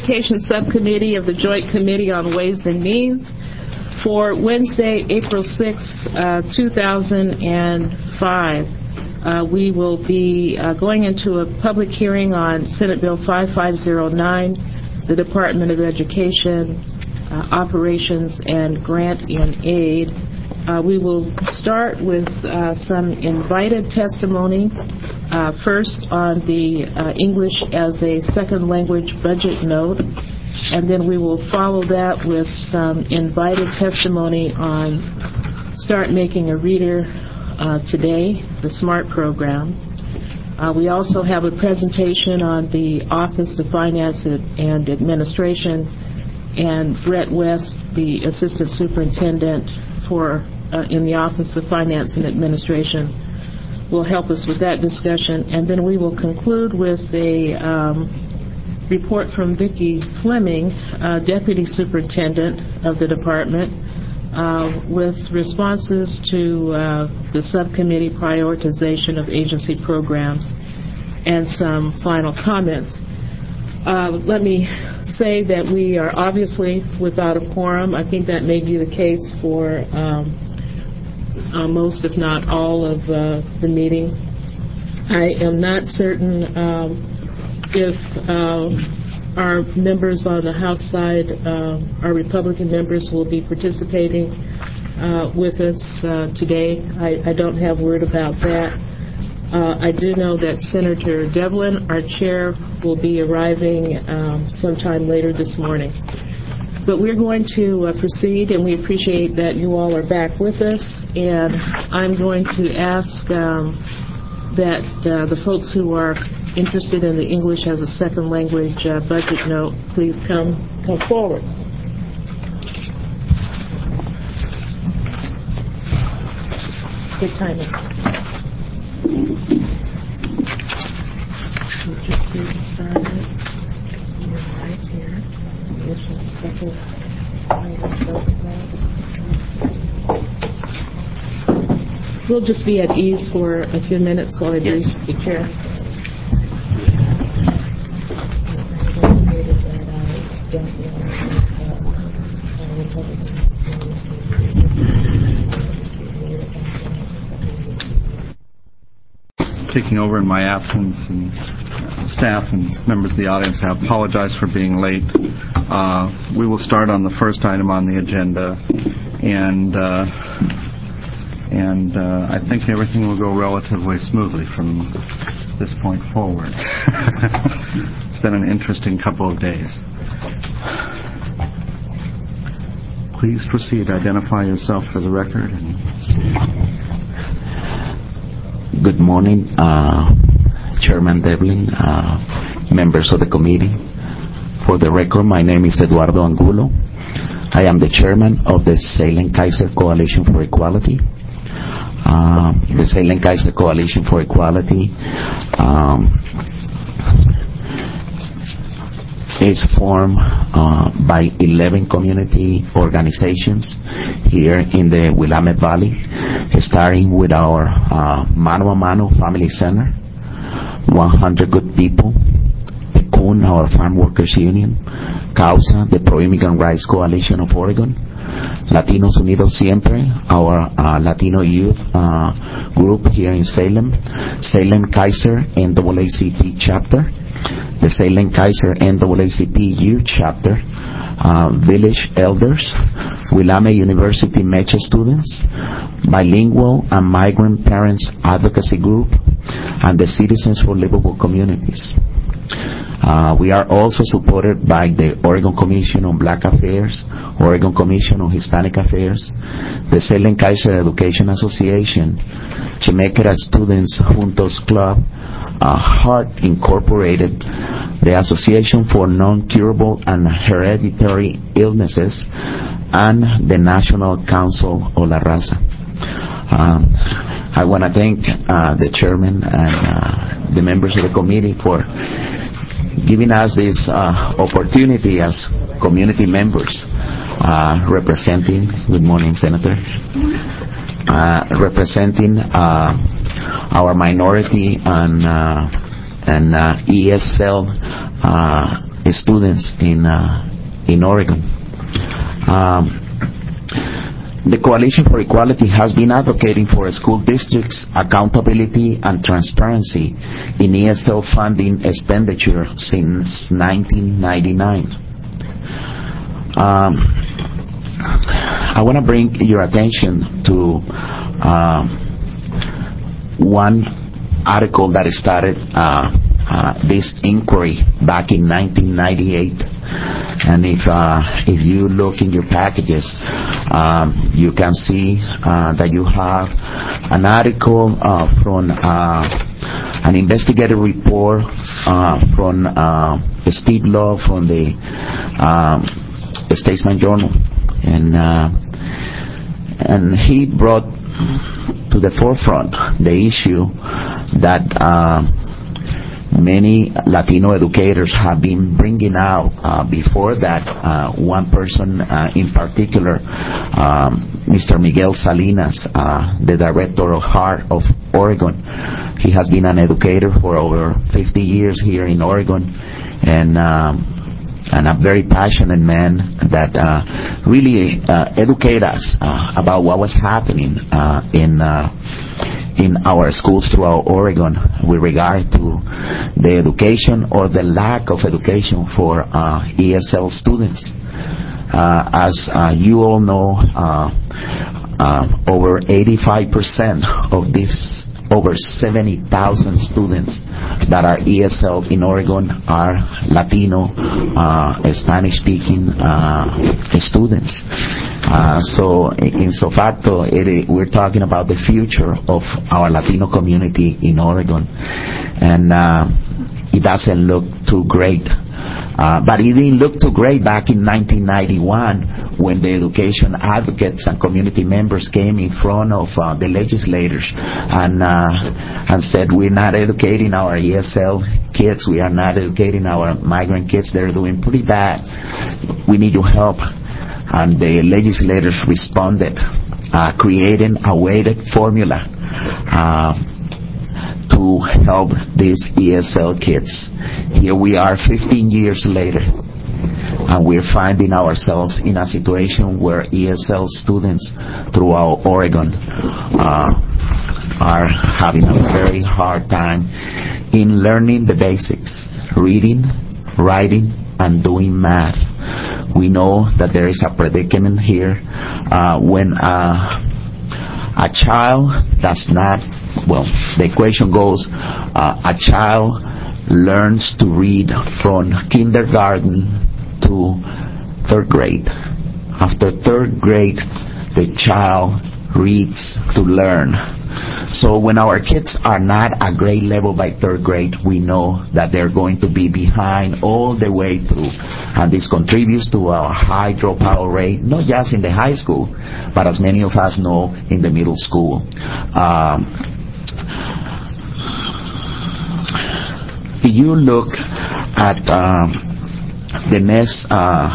Education Subcommittee of the Joint Committee on Ways and Means for Wednesday, April 6, 2005. We will be going into a public hearing on Senate Bill 5509, the Department of Education Operations and Grant and Aid. We will start with some invited testimony, first on the English as a Second Language budget note, and then we will follow that with some invited testimony on Start Making a Reader Today, the SMART program. We also have a presentation on the Office of Finance and Administration, and Brett West, the Assistant Superintendent in the Office of Finance and Administration, will help us with that discussion. And then we will conclude with a report from Vicki Fleming, Deputy Superintendent of the Department, with responses to the subcommittee prioritization of agency programs and some final comments. Let me say that we are obviously without a quorum. I think that may be the case for most, if not all, of the meeting. I am not certain if our members on the House side, our Republican members, will be participating with us today. I don't have word about that. I do know that Senator Devlin, our chair, will be arriving sometime later this morning. But we're going to proceed, and we appreciate that you all are back with us. And I'm going to ask that the folks who are interested in the English as a Second Language budget note, please come forward. Good timing. We'll just get started. You're right here. We'll just be at ease for a few minutes while I grease the chair. Taking over in my absence, and staff and members of the audience, I apologize for being late. We will start on the first item on the agenda, and I think everything will go relatively smoothly from this point forward. It's been an interesting couple of days. Please proceed. Identify yourself for the record. Good morning, Chairman Devlin, members of the committee. For the record, my name is Eduardo Angulo. I am the chairman of the Salem-Keizer Coalition for Equality. The Salem-Keizer Coalition for Equality is formed by 11 community organizations here in the Willamette Valley, starting with our Mano a Mano Family Center, 100 Good People, PECUN, our Farm Workers Union, CAUSA, the Pro-Immigrant Rights Coalition of Oregon, Latinos Unidos Siempre, our Latino youth group here in Salem, Salem-Keizer NAACP chapter, the Salem-Keizer NAACP youth chapter, Village Elders, Willamette University Mecha students, Bilingual and Migrant Parents Advocacy Group, and the Citizens for Livable Communities. We are also supported by the Oregon Commission on Black Affairs, Oregon Commission on Hispanic Affairs, the Salem-Keizer Education Association, Chimekera Students Juntos Club, HEART Incorporated, the Association for Non-Curable and Hereditary Illnesses, and the National Council of La Raza. I want to thank the chairman and the members of the committee for giving us this opportunity as community members representing, good morning, Senator, representing our minority and ESL students in Oregon. The Coalition for Equality has been advocating for school districts' accountability and transparency in ESL funding expenditure since 1999. I want to bring your attention to one article that started this inquiry back in 1998. And if you look in your packages, you can see that you have an article from an investigative report from Steve Law from the Statesman Journal, and he brought to the forefront the issue that many Latino educators have been bringing out. Before that, one person in particular, Mr. Miguel Salinas, the director of HEART of Oregon, he has been an educator for over 50 years here in Oregon, and a very passionate man that really educate us about what was happening in our schools throughout Oregon with regard to the education or the lack of education for ESL students. As you all know, over 85% of these over 70,000 students that are ESL in Oregon are Latino, Spanish-speaking students. So, in so facto, we're talking about the future of our Latino community in Oregon, and it doesn't look too great. But it didn't look too great back in 1991 when the education advocates and community members came in front of the legislators and said, we're not educating our ESL kids, we are not educating our migrant kids, they're doing pretty bad, we need your help. And the legislators responded, creating a weighted formula to help these ESL kids. Here we are 15 years later, and we're finding ourselves in a situation where ESL students throughout Oregon are having a very hard time in learning the basics, reading, writing, and doing math. We know that there is a predicament here when a child does not, well, the equation goes, a child learns to read from kindergarten to third grade. After third grade, the child reads to learn. So when our kids are not at grade level by third grade, we know that they're going to be behind all the way through. And this contributes to a high dropout rate, not just in the high school, but as many of us know, in the middle school. If you look at the next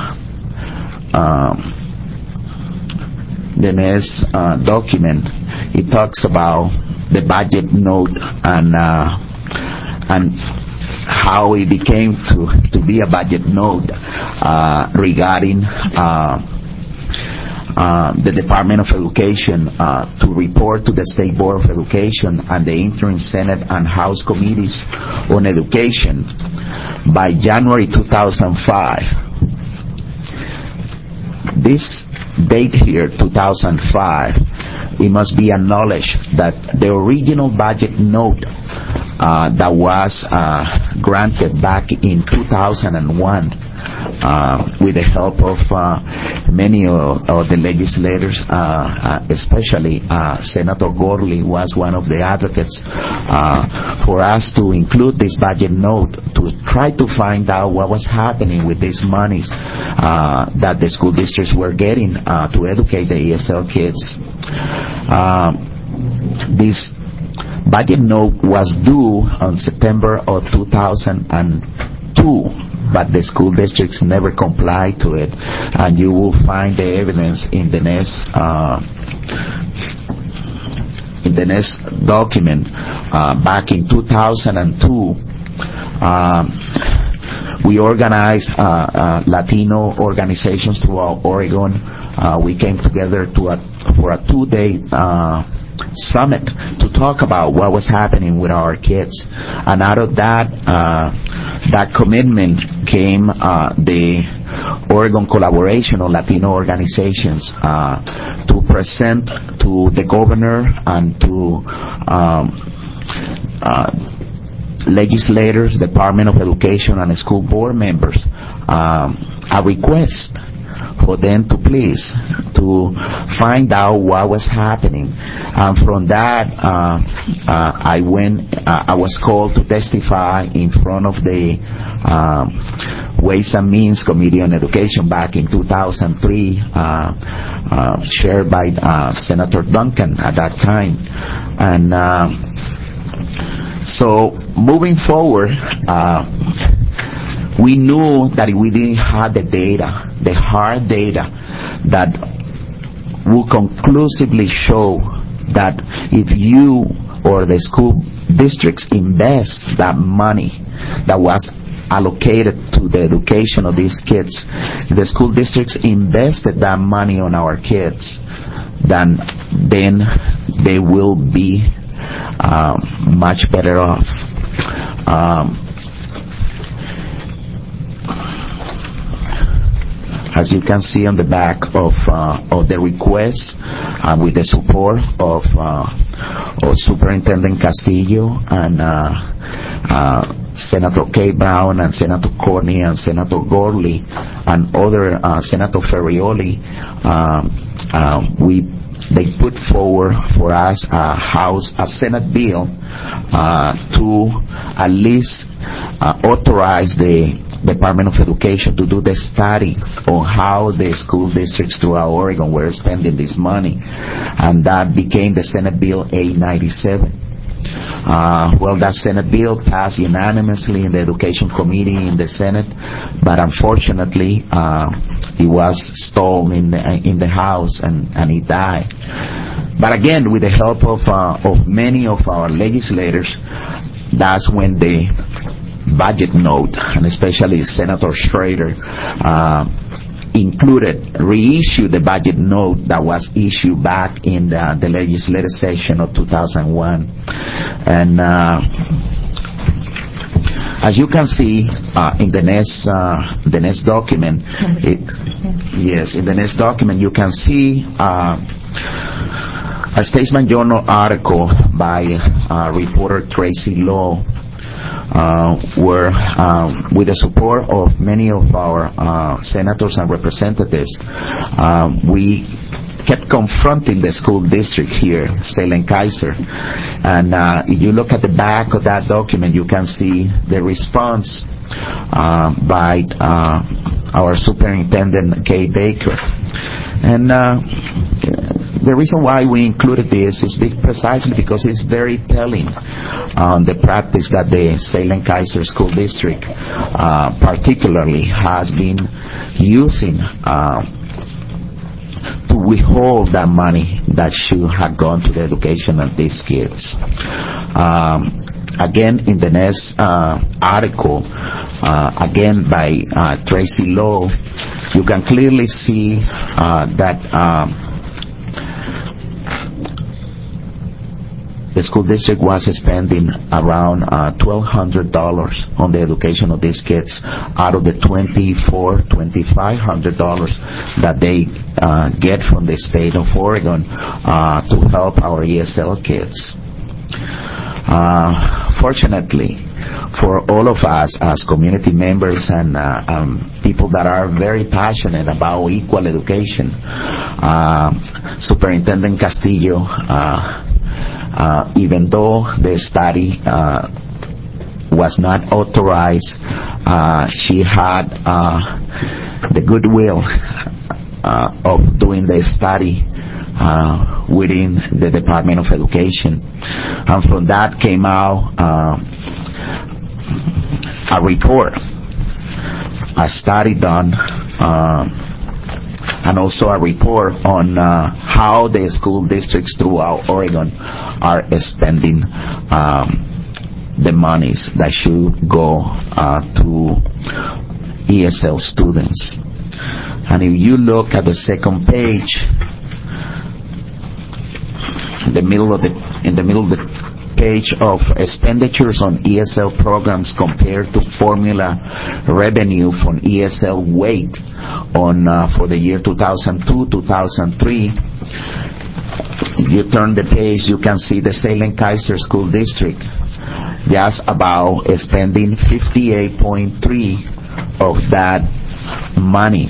document, it talks about the budget note and how it became to be a budget note regarding the Department of Education to report to the State Board of Education and the interim Senate and House committees on education by January 2005. This date here, 2005, it must be acknowledged that the original budget note that was granted back in 2001 with the help of many of the legislators, especially Senator Gorley was one of the advocates for us to include this budget note to try to find out what was happening with these monies that the school districts were getting to educate the ESL kids. This budget note was due on September of 2002. But the school districts never complied to it, and you will find the evidence in the next document. Back in 2002, We organized Latino organizations throughout Oregon. We came together for a 2-day summit to talk about what was happening with our kids. And out of that commitment came the Oregon Collaboration of Latino Organizations to present to the governor and to legislators, Department of Education, and school board members a request for them to please to find out what was happening. And from that, I was called to testify in front of the Ways and Means Committee on Education back in 2003, chaired by Senator Duncan at that time. And so moving forward, we knew that if we didn't have the data, the hard data, that would conclusively show that if you or the school districts invest that money that was allocated to the education of these kids, if the school districts invested that money on our kids, then they will be much better off. As you can see on the back of the request, with the support of Superintendent Castillo and Senator Kay Brown and Senator Cornyn and Senator Gorley and other Senator Ferrioli, they put forward for us a Senate bill to at least authorize the Department of Education to do the study on how the school districts throughout Oregon were spending this money, and that became the Senate Bill 897. That Senate bill passed unanimously in the Education Committee in the Senate, but unfortunately, it was stalled in the House and it died. But again, with the help of many of our legislators, that's when the budget note, and especially Senator Schrader, reissued the budget note that was issued back in the legislative session of 2001. And as you can see in the next document, in the next document you can see a Statesman Journal article by reporter Tracy Law, where with the support of many of our senators and representatives, we kept confronting the school district here, Salem-Keizer. And if you look at the back of that document, you can see the response by our Superintendent Kay Baker. And the reason why we included this is precisely because it's very telling on the practice that the Salem-Keizer School District particularly has been using to withhold that money that should have gone to the education of these kids. Again, in the next article, again by Tracy Law, you can clearly see that the school district was spending around $1,200 on the education of these kids out of the $2,500 that they get from the state of Oregon to help our ESL kids. Fortunately, for all of us as community members and people that are very passionate about equal education, Superintendent Castillo, even though the study was not authorized, she had the goodwill of doing the study within the Department of Education. And from that came out a report, a study done, and also a report on how the school districts throughout Oregon are spending the monies that should go to ESL students. And if you look at the second page, in the middle of the page of expenditures on ESL programs compared to formula revenue from ESL weight on for the year 2002-2003, you turn the page, you can see the Salem-Keizer School District just about spending 58.3 of that money.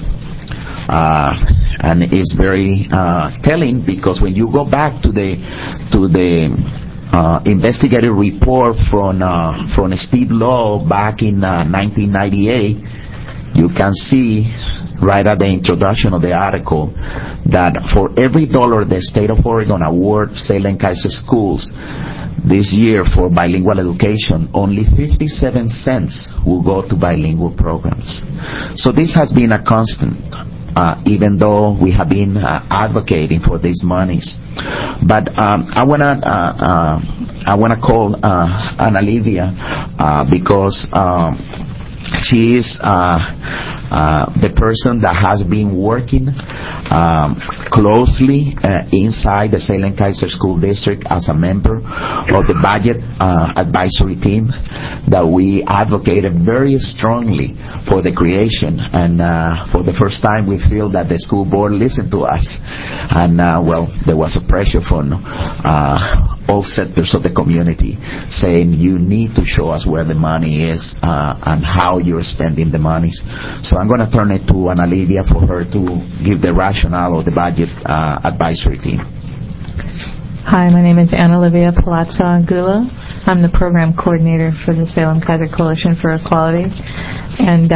And it's very telling, because when you go back to the investigative report from Steve Law back in 1998, you can see right at the introduction of the article that for every dollar the state of Oregon award Salem-Keizer schools this year for bilingual education, only 57 cents will go to bilingual programs. So this has been a constant, even though we have been advocating for these monies. But I wanna call Ana Livia because she is the person that has been working closely inside the Salem-Keizer School District as a member of the budget advisory team, that we advocated very strongly for the creation, and for the first time we feel that the school board listened to us, and there was a pressure from all sectors of the community saying you need to show us where the money is and how you're spending the monies. So I'm going to turn it to Ana Livia for her to give the rationale of the budget advisory team. Hi, my name is Ana Livia Palazzo Angulo. I'm the program coordinator for the Salem-Keizer Coalition for Equality, and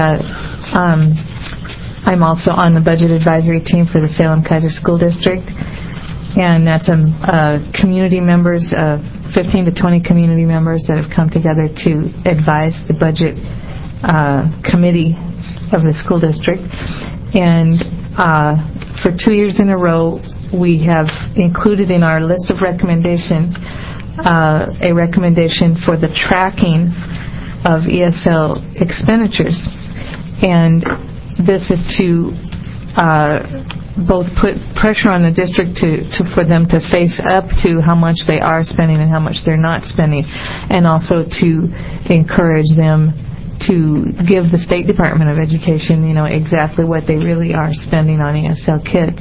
I'm also on the budget advisory team for the Salem-Keizer School District, and that's community members, 15 to 20 community members that have come together to advise the budget committee of the school district. And for 2 years in a row, we have included in our list of recommendations a recommendation for the tracking of ESL expenditures. And this is to both put pressure on the district for them to face up to how much they are spending and how much they're not spending, and also to encourage them to give the State Department of Education, exactly what they really are spending on ESL kids.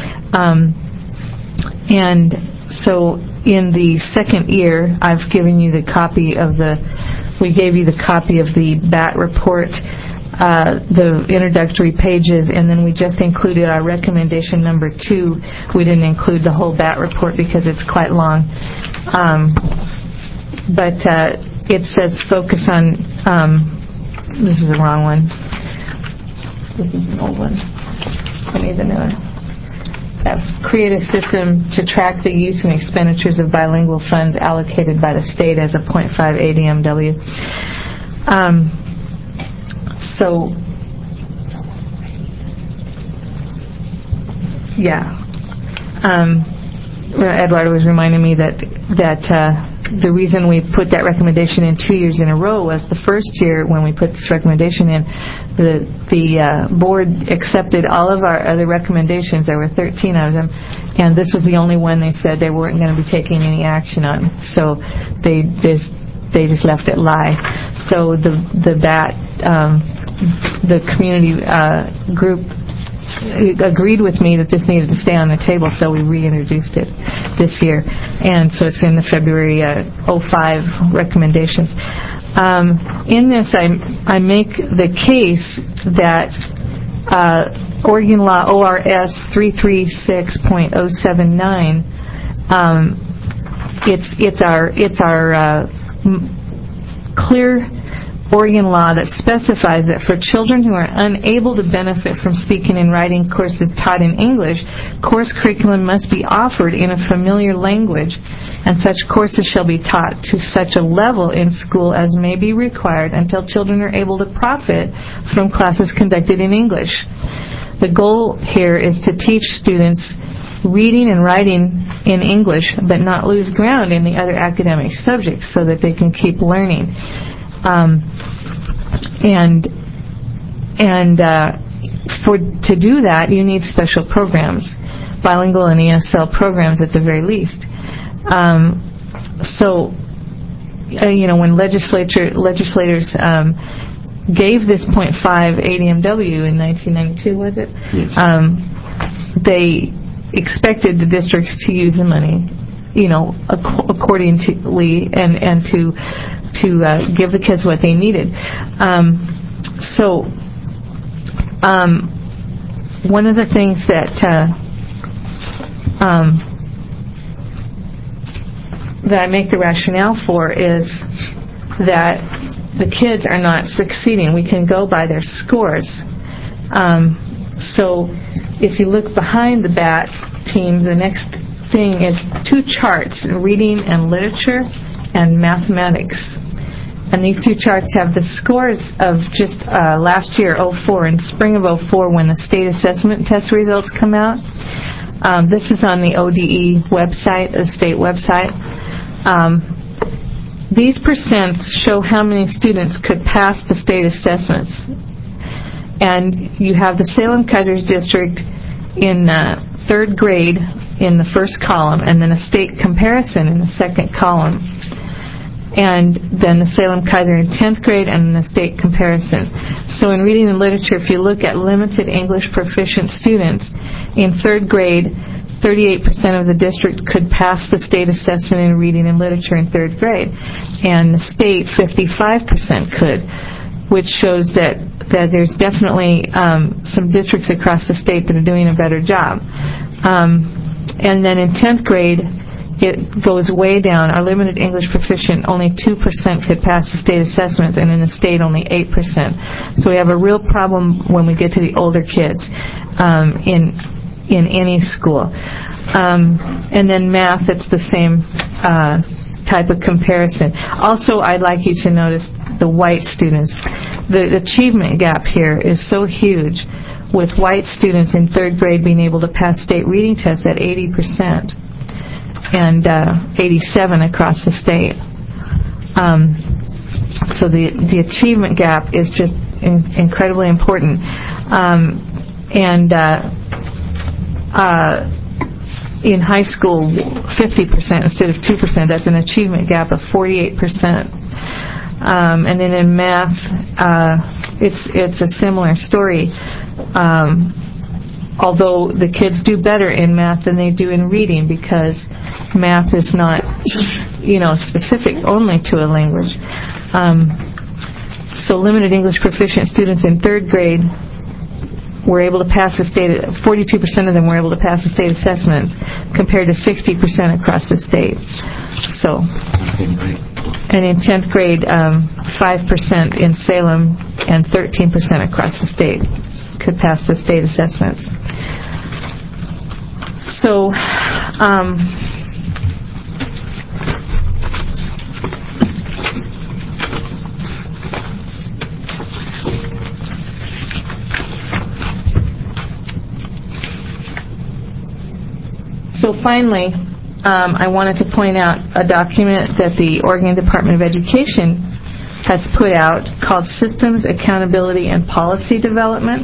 And so in the second year, I've given you the copy of we gave you the copy of the BAT report, the introductory pages, and then we just included our recommendation number 2. We didn't include the whole BAT report because it's quite long. But it says focus on, this is the wrong one. This is an old one. I need the new one. Create a system to track the use and expenditures of bilingual funds allocated by the state as a 0.5 ADMW. So, yeah. Eduardo was reminding me that the reason we put that recommendation in 2 years in a row was the first year when we put this recommendation in, the board accepted all of our other recommendations. There were 13 of them, and this was the only one they said they weren't going to be taking any action on. So they just left it lie. So the community group agreed with me that this needed to stay on the table, so we reintroduced it this year, and so it's in the February 05 recommendations. In this, I make the case that Oregon Law ORS 336.079, it's our clear Oregon law that specifies that for children who are unable to benefit from speaking and writing courses taught in English, course curriculum must be offered in a familiar language, and such courses shall be taught to such a level in school as may be required until children are able to profit from classes conducted in English. The goal here is to teach students reading and writing in English but not lose ground in the other academic subjects so that they can keep learning. To do that, you need special programs, bilingual and ESL programs at the very least. When legislators gave this 0.5 ADMW in 1992, was it? Yes. They expected the districts to use the money, accordingly, and to give the kids what they needed. One of the things that I make the rationale for is that the kids are not succeeding. We can go by their scores. So if you look behind the BAT team, the next thing is 2 charts, reading and literature and mathematics. And these 2 charts have the scores of just last year, 04, in spring of 04, when the state assessment test results come out. This is on the ODE website, the state website. These percents show how many students could pass the state assessments. And you have the Salem-Keizer District in 3rd grade in the first column, and then a state comparison in the second column. And then the Salem-Keizer in 10th grade and the state comparison. So in reading and literature, if you look at limited English proficient students, in 3rd grade, 38% of the district could pass the state assessment in reading and literature in 3rd grade. And the state, 55% could, which shows that there's definitely some districts across the state that are doing a better job. And then in 10th grade, it goes way down. Our limited English proficient, only 2% could pass the state assessments, and in the state, only 8%. So we have a real problem when we get to the older kids in any school. And then math, it's the same type of comparison. Also, I'd like you to notice the white students. The achievement gap here is so huge, with white students in 3rd grade being able to pass state reading tests at 80%. And 87 across the state. So the achievement gap is just incredibly important. In high school, 50% instead of 2%. That's an achievement gap of 48%. And then in math, it's a similar story. Although the kids do better in math than they do in reading, because math is not, specific only to a language. So limited English proficient students in 3rd grade were able to pass the state, 42% of them were able to pass the state assessments, compared to 60% across the state. So, and in 10th grade, 5% in Salem and 13% across the state could pass the state assessments. So, finally, I wanted to point out a document that the Oregon Department of Education has put out called Systems, Accountability, and Policy Development.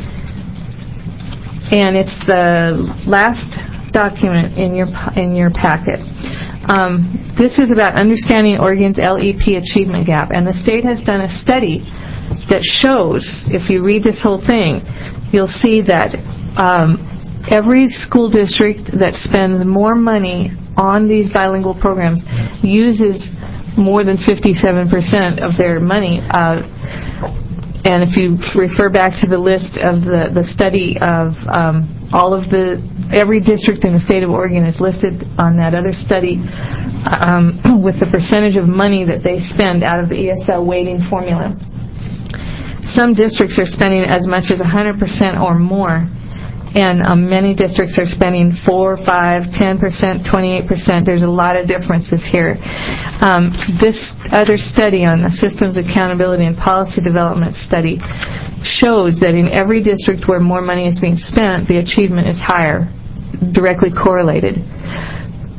And it's the last document in your packet. This is about understanding Oregon's LEP achievement gap. And the state has done a study that shows, if you read this whole thing, you'll see that every school district that spends more money on these bilingual programs uses more than 57% of their money. And if you refer back to the list of the study of every district in the state of Oregon is listed on that other study with the percentage of money that they spend out of the ESL weighting formula. Some districts are spending as much as 100% or more. And many districts are spending 4, 5, 10%, 28%. There's a lot of differences here. This other study on the Systems Accountability and Policy Development study shows that in every district where more money is being spent, the achievement is higher, directly correlated.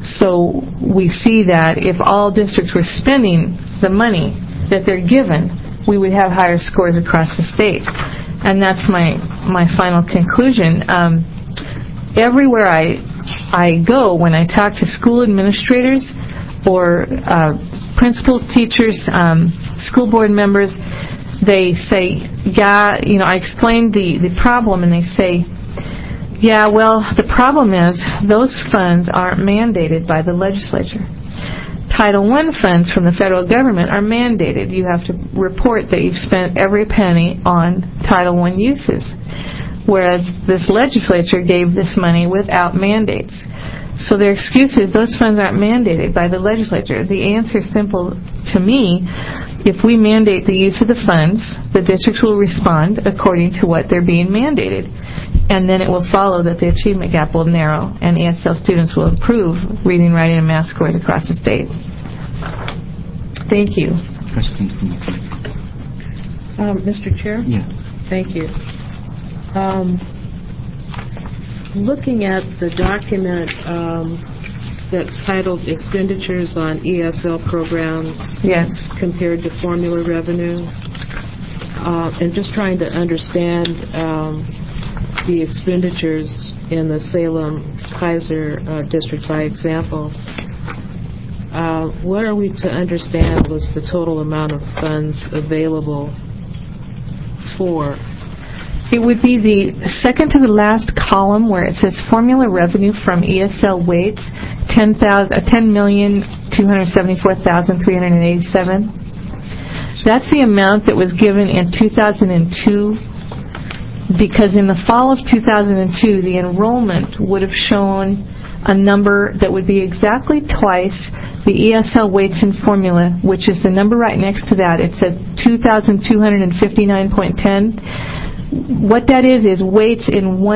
So we see that if all districts were spending the money that they're given, we would have higher scores across the state. And that's my final conclusion. Everywhere I go, when I talk to school administrators or principals, teachers, school board members, they say, yeah, I explained the problem, and they say, yeah, well, the problem is those funds aren't mandated by the legislature. Title I funds from the federal government are mandated. You have to report that you've spent every penny on Title I uses, whereas this legislature gave this money without mandates. So their excuse is those funds aren't mandated by the legislature. The answer is simple to me. If we mandate the use of the funds, the districts will respond according to what they're being mandated. And then it will follow that the achievement gap will narrow and ESL students will improve reading, writing, and math scores across the state. Thank you. Questions from the Mr. Chair? Yes. Thank you. Looking at the document that's titled Expenditures on ESL Programs Yes. compared to formula revenue, and just trying to understand the expenditures in the Salem-Keizer district by example, what are we to understand was the total amount of funds available for? It would be the second to the last column where it says formula revenue from ESL weights, $10,274,387. That's the amount that was given in 2002, because in the fall of 2002, the enrollment would have shown a number that would be exactly twice the ESL weights and formula, which is the number right next to that. It says 2,259.10. What that is weights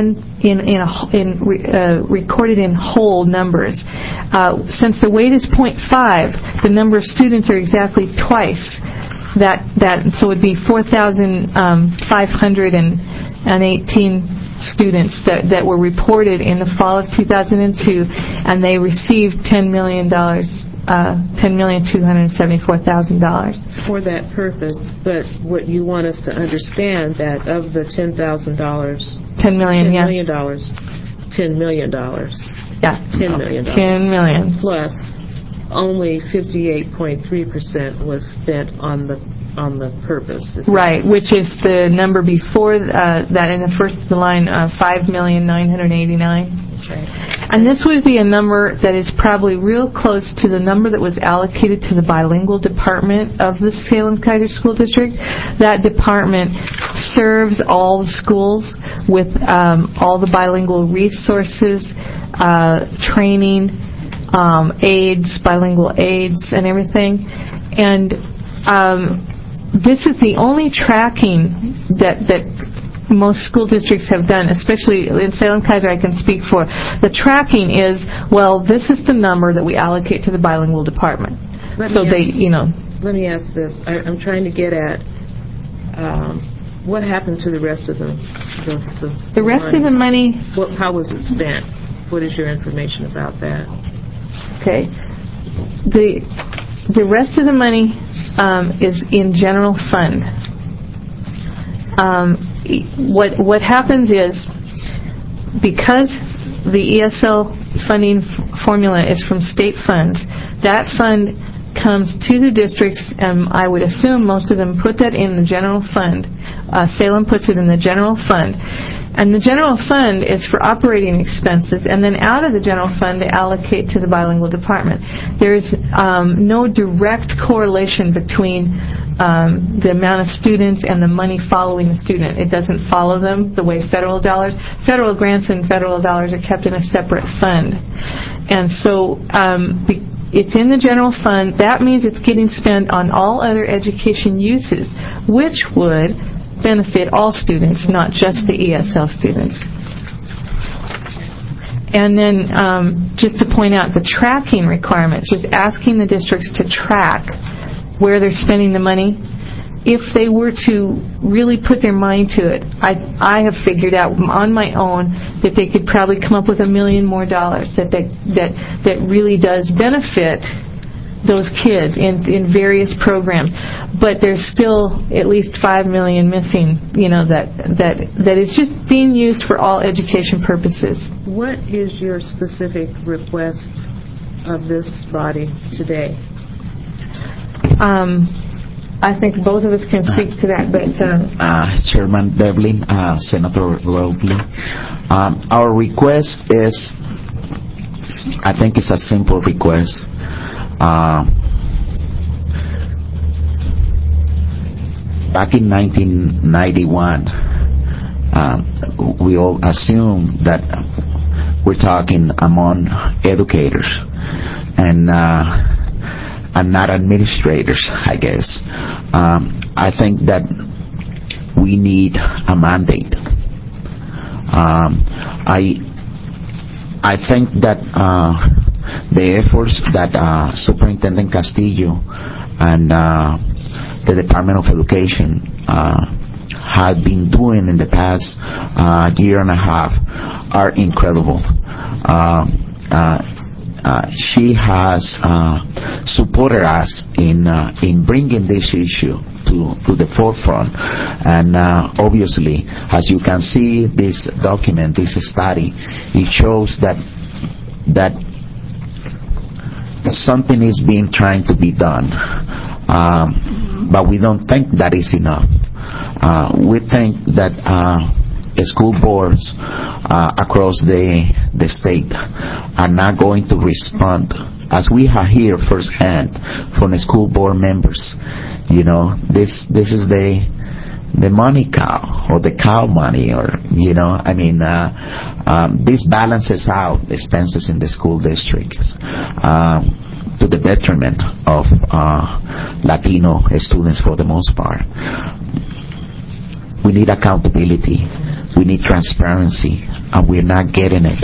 recorded in whole numbers. Since the weight is 0.5, the number of students are exactly twice that. So it would be 4,518 students that were reported in the fall of 2002, and they received $10,274,000 for that purpose. But what you want us to understand that of the $10 million, plus only 58.3% was spent on the purpose. Right, which is the number before that in the first line, 5,989,000. Okay. And this would be a number that is probably real close to the number that was allocated to the bilingual department of the Salem-Keizer School District. That department serves all the schools with all the bilingual resources, training, aids, bilingual aids, and everything. And this is the only tracking that most school districts have done, especially in Salem-Keizer. I can speak for. The tracking is, well, this is the number that we allocate to the bilingual department. Let me ask this. I'm trying to get at what happened to the rest of the rest of the money. How was it spent? What is your information about that? Okay. The rest of the money is in general fund. What happens is, because the ESL funding formula is from state funds, that fund comes to the districts, and I would assume most of them put that in the general fund. Salem puts it in the general fund. And the general fund is for operating expenses, and then out of the general fund they allocate to the bilingual department. There's no direct correlation between the amount of students and the money following the student. It doesn't follow them the way federal grants and federal dollars are kept in a separate fund. And so it's in the general fund. That means it's getting spent on all other education uses, which would benefit all students, not just the ESL students. And then just to point out the tracking requirement, just asking the districts to track where they're spending the money, if they were to really put their mind to it, I have figured out on my own that they could probably come up with $1 million more that really does benefit those kids in various programs. But there's still at least $5 million missing, that is just being used for all education purposes. What is your specific request of this body today? I think both of us can speak to that, but Chairman Devlin, Senator Robley, our request is, I think it's a simple request. Back in 1991, we all assumed that we're talking among educators and not administrators, I guess. I think that we need a mandate. I think that the efforts that Superintendent Castillo and the Department of Education have been doing in the past year and a half are incredible. She has supported us in bringing this issue to the forefront, and obviously, as you can see, this document, this study, it shows that something is being trying to be done, but we don't think that is enough. We think that school boards across the state are not going to respond, as we have here firsthand from the school board members. This is the money cow, or the cow money, or this balances out the expenses in the school districts to the detriment of Latino students for the most part. We need accountability. We need transparency, and we're not getting it.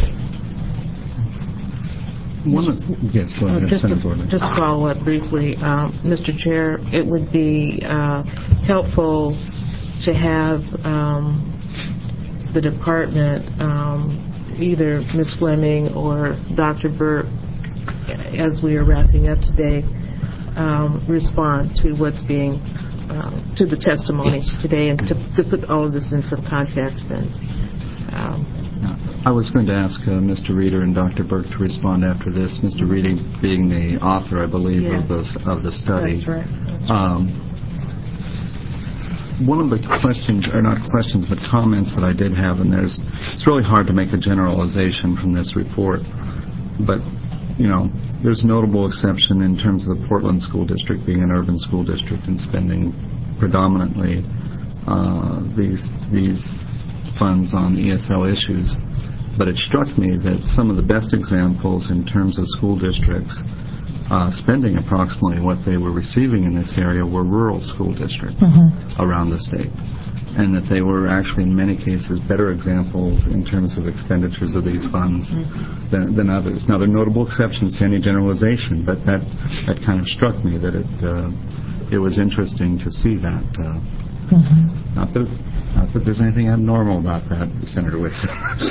Yes, go ahead, Senator. Just to follow up briefly, Mr. Chair, it would be helpful to have the department, either Ms. Fleming or Dr. Burke, as we are wrapping up today, respond to what's being to the testimony today, and to put all of this in some context. And I was going to ask Mr. Reeder and Dr. Burke to respond after this. Mr. Reeder being the author, I believe, yes, of the study. That's right. One of the questions, or not questions, but comments that I did have, and it's really hard to make a generalization from this report, but there's notable exception in terms of the Portland School District being an urban school district and spending predominantly these funds on ESL issues. But it struck me that some of the best examples in terms of school districts spending approximately what they were receiving in this area were rural school districts around the state, and that they were actually in many cases better examples in terms of expenditures of these funds than others. Now, there are notable exceptions to any generalization, but that kind of struck me that it was interesting to see that. Not that there's anything abnormal about that, Senator Whitson.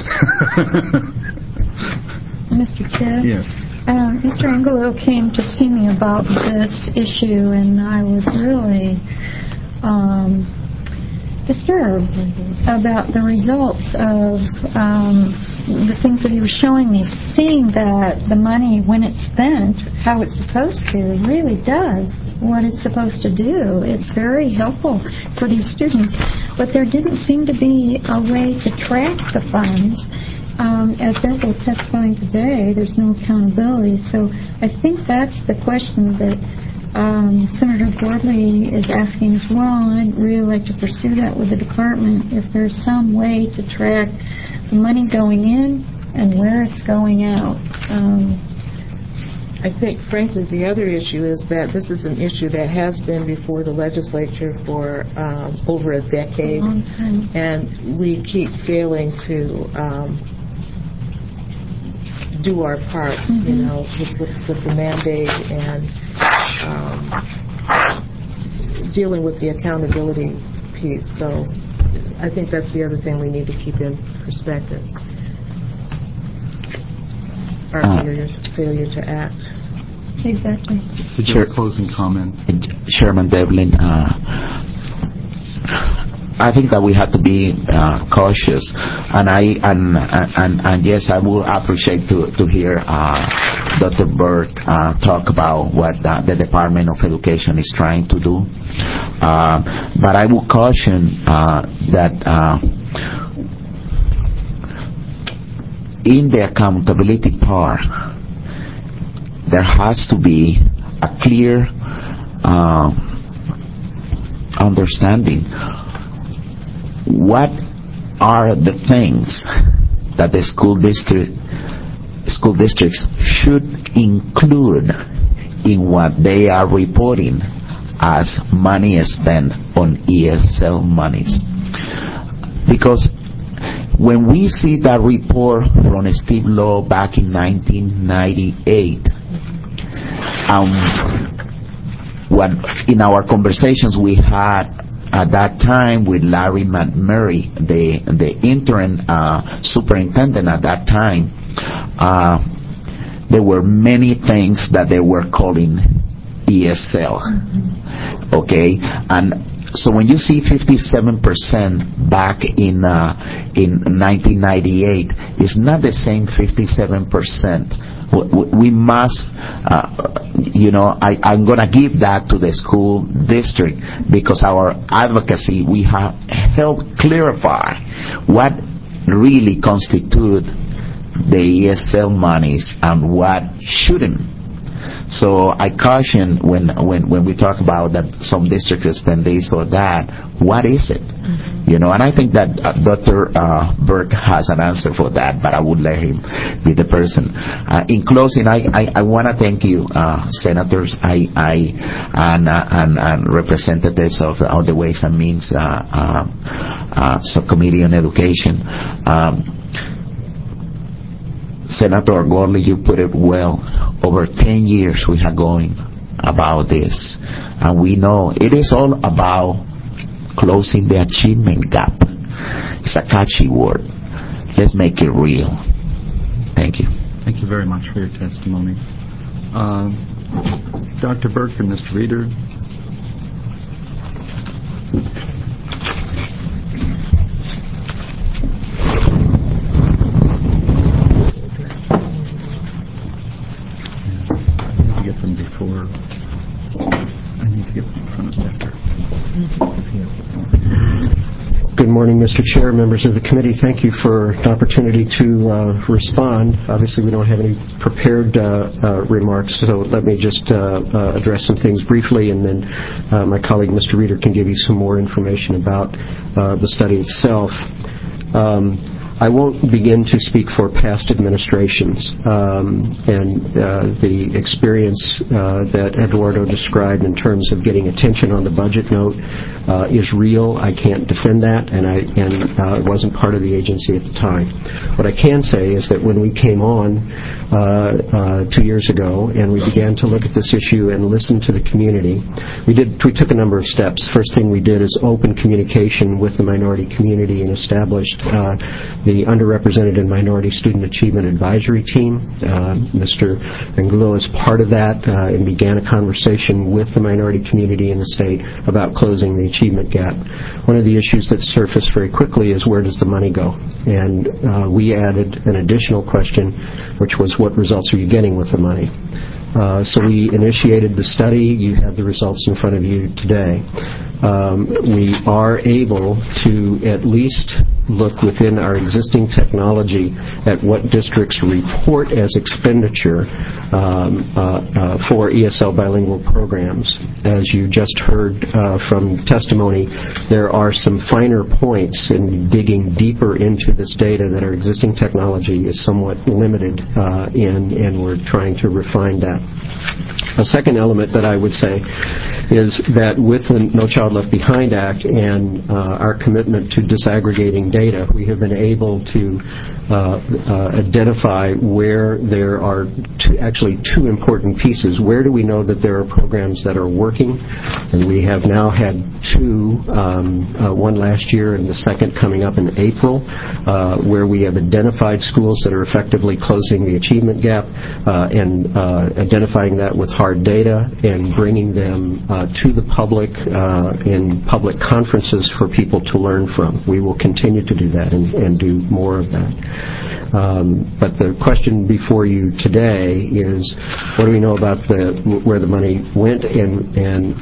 Mr. Chair? Yes. Mr. Angelo came to see me about this issue, and I was really disturbed about the results of the things that he was showing me, seeing that the money, when it's spent how it's supposed to, really does what it's supposed to do. It's very helpful for these students, but there didn't seem to be a way to track the funds. As Beth was testifying today, there's no accountability. So I think that's the question that Senator Gordley is asking as well. I'd really like to pursue that with the department, if there's some way to track the money going in and where it's going out. I think, frankly, the other issue is that this is an issue that has been before the legislature for over a decade, and we keep failing to do our part, with the mandate and dealing with the accountability piece. So I think that's the other thing we need to keep in perspective. Our failure to act. Exactly. Did you have a closing comment? Chairman Devlin, I think that we have to be cautious, and yes, I would appreciate to hear Dr. Burke talk about what the Department of Education is trying to do. But I would caution that in the accountability part, there has to be a clear understanding. What are the things that the school districts should include in what they are reporting as money spent on ESL monies? Because when we see that report from Steve Law back in 1998, what in our conversations we had at that time with Larry McMurray, the interim superintendent at that time, there were many things that they were calling ESL. Okay, and so when you see 57% back in 1998, it's not the same 57%. We must, I'm going to give that to the school district, because our advocacy, we have helped clarify what really constitute the ESL monies and what shouldn't. So I caution when we talk about that some districts spend this or that, what is it? And I think that Dr. Burke has an answer for that, but I would let him be the person. In closing, I want to thank you, senators, and representatives of the Ways and Means Subcommittee on Education. Senator Gorley, you put it well. Over 10 years we have going about this, and we know it is all about closing the achievement gap. It's a catchy word. Let's make it real. Thank you. Thank you very much for your testimony. Dr. Burke and Mr. Reeder. Good morning, Mr. Chair, members of the committee. Thank you for the opportunity to respond. Obviously, we don't have any prepared remarks, so let me just address some things briefly, and then my colleague, Mr. Reeder, can give you some more information about the study itself. I won't begin to speak for past administrations, and the experience that Eduardo described in terms of getting attention on the budget note is real. I can't defend that, and it wasn't part of the agency at the time. What I can say is that when we came on 2 years ago and we began to look at this issue and listen to the community, we took a number of steps. First thing we did is open communication with the minority community and established the Underrepresented and Minority Student Achievement Advisory Team. Mr. Angulo is part of that and began a conversation with the minority community in the state about closing the achievement gap. One of the issues that surfaced very quickly is, where does the money go? And we added an additional question, which was, what results are you getting with the money? So we initiated the study. You have the results in front of you today. We are able to at least look within our existing technology at what districts report as expenditure for ESL bilingual programs. As you just heard from testimony, there are some finer points in digging deeper into this data that our existing technology is somewhat limited in, and we're trying to refine that. A second element that I would say is that with the No Child Left Behind Act and our commitment to disaggregating data, we have been able to identify where there are two important pieces. Where do we know that there are programs that are working? And we have now had two, one last year and the second coming up in April, where we have identified schools that are effectively closing the achievement gap and identifying that with hard data and bringing them to the public in public conferences for people to learn from. We will continue to do that and do more of that. But the question before you today is, what do we know about where the money went and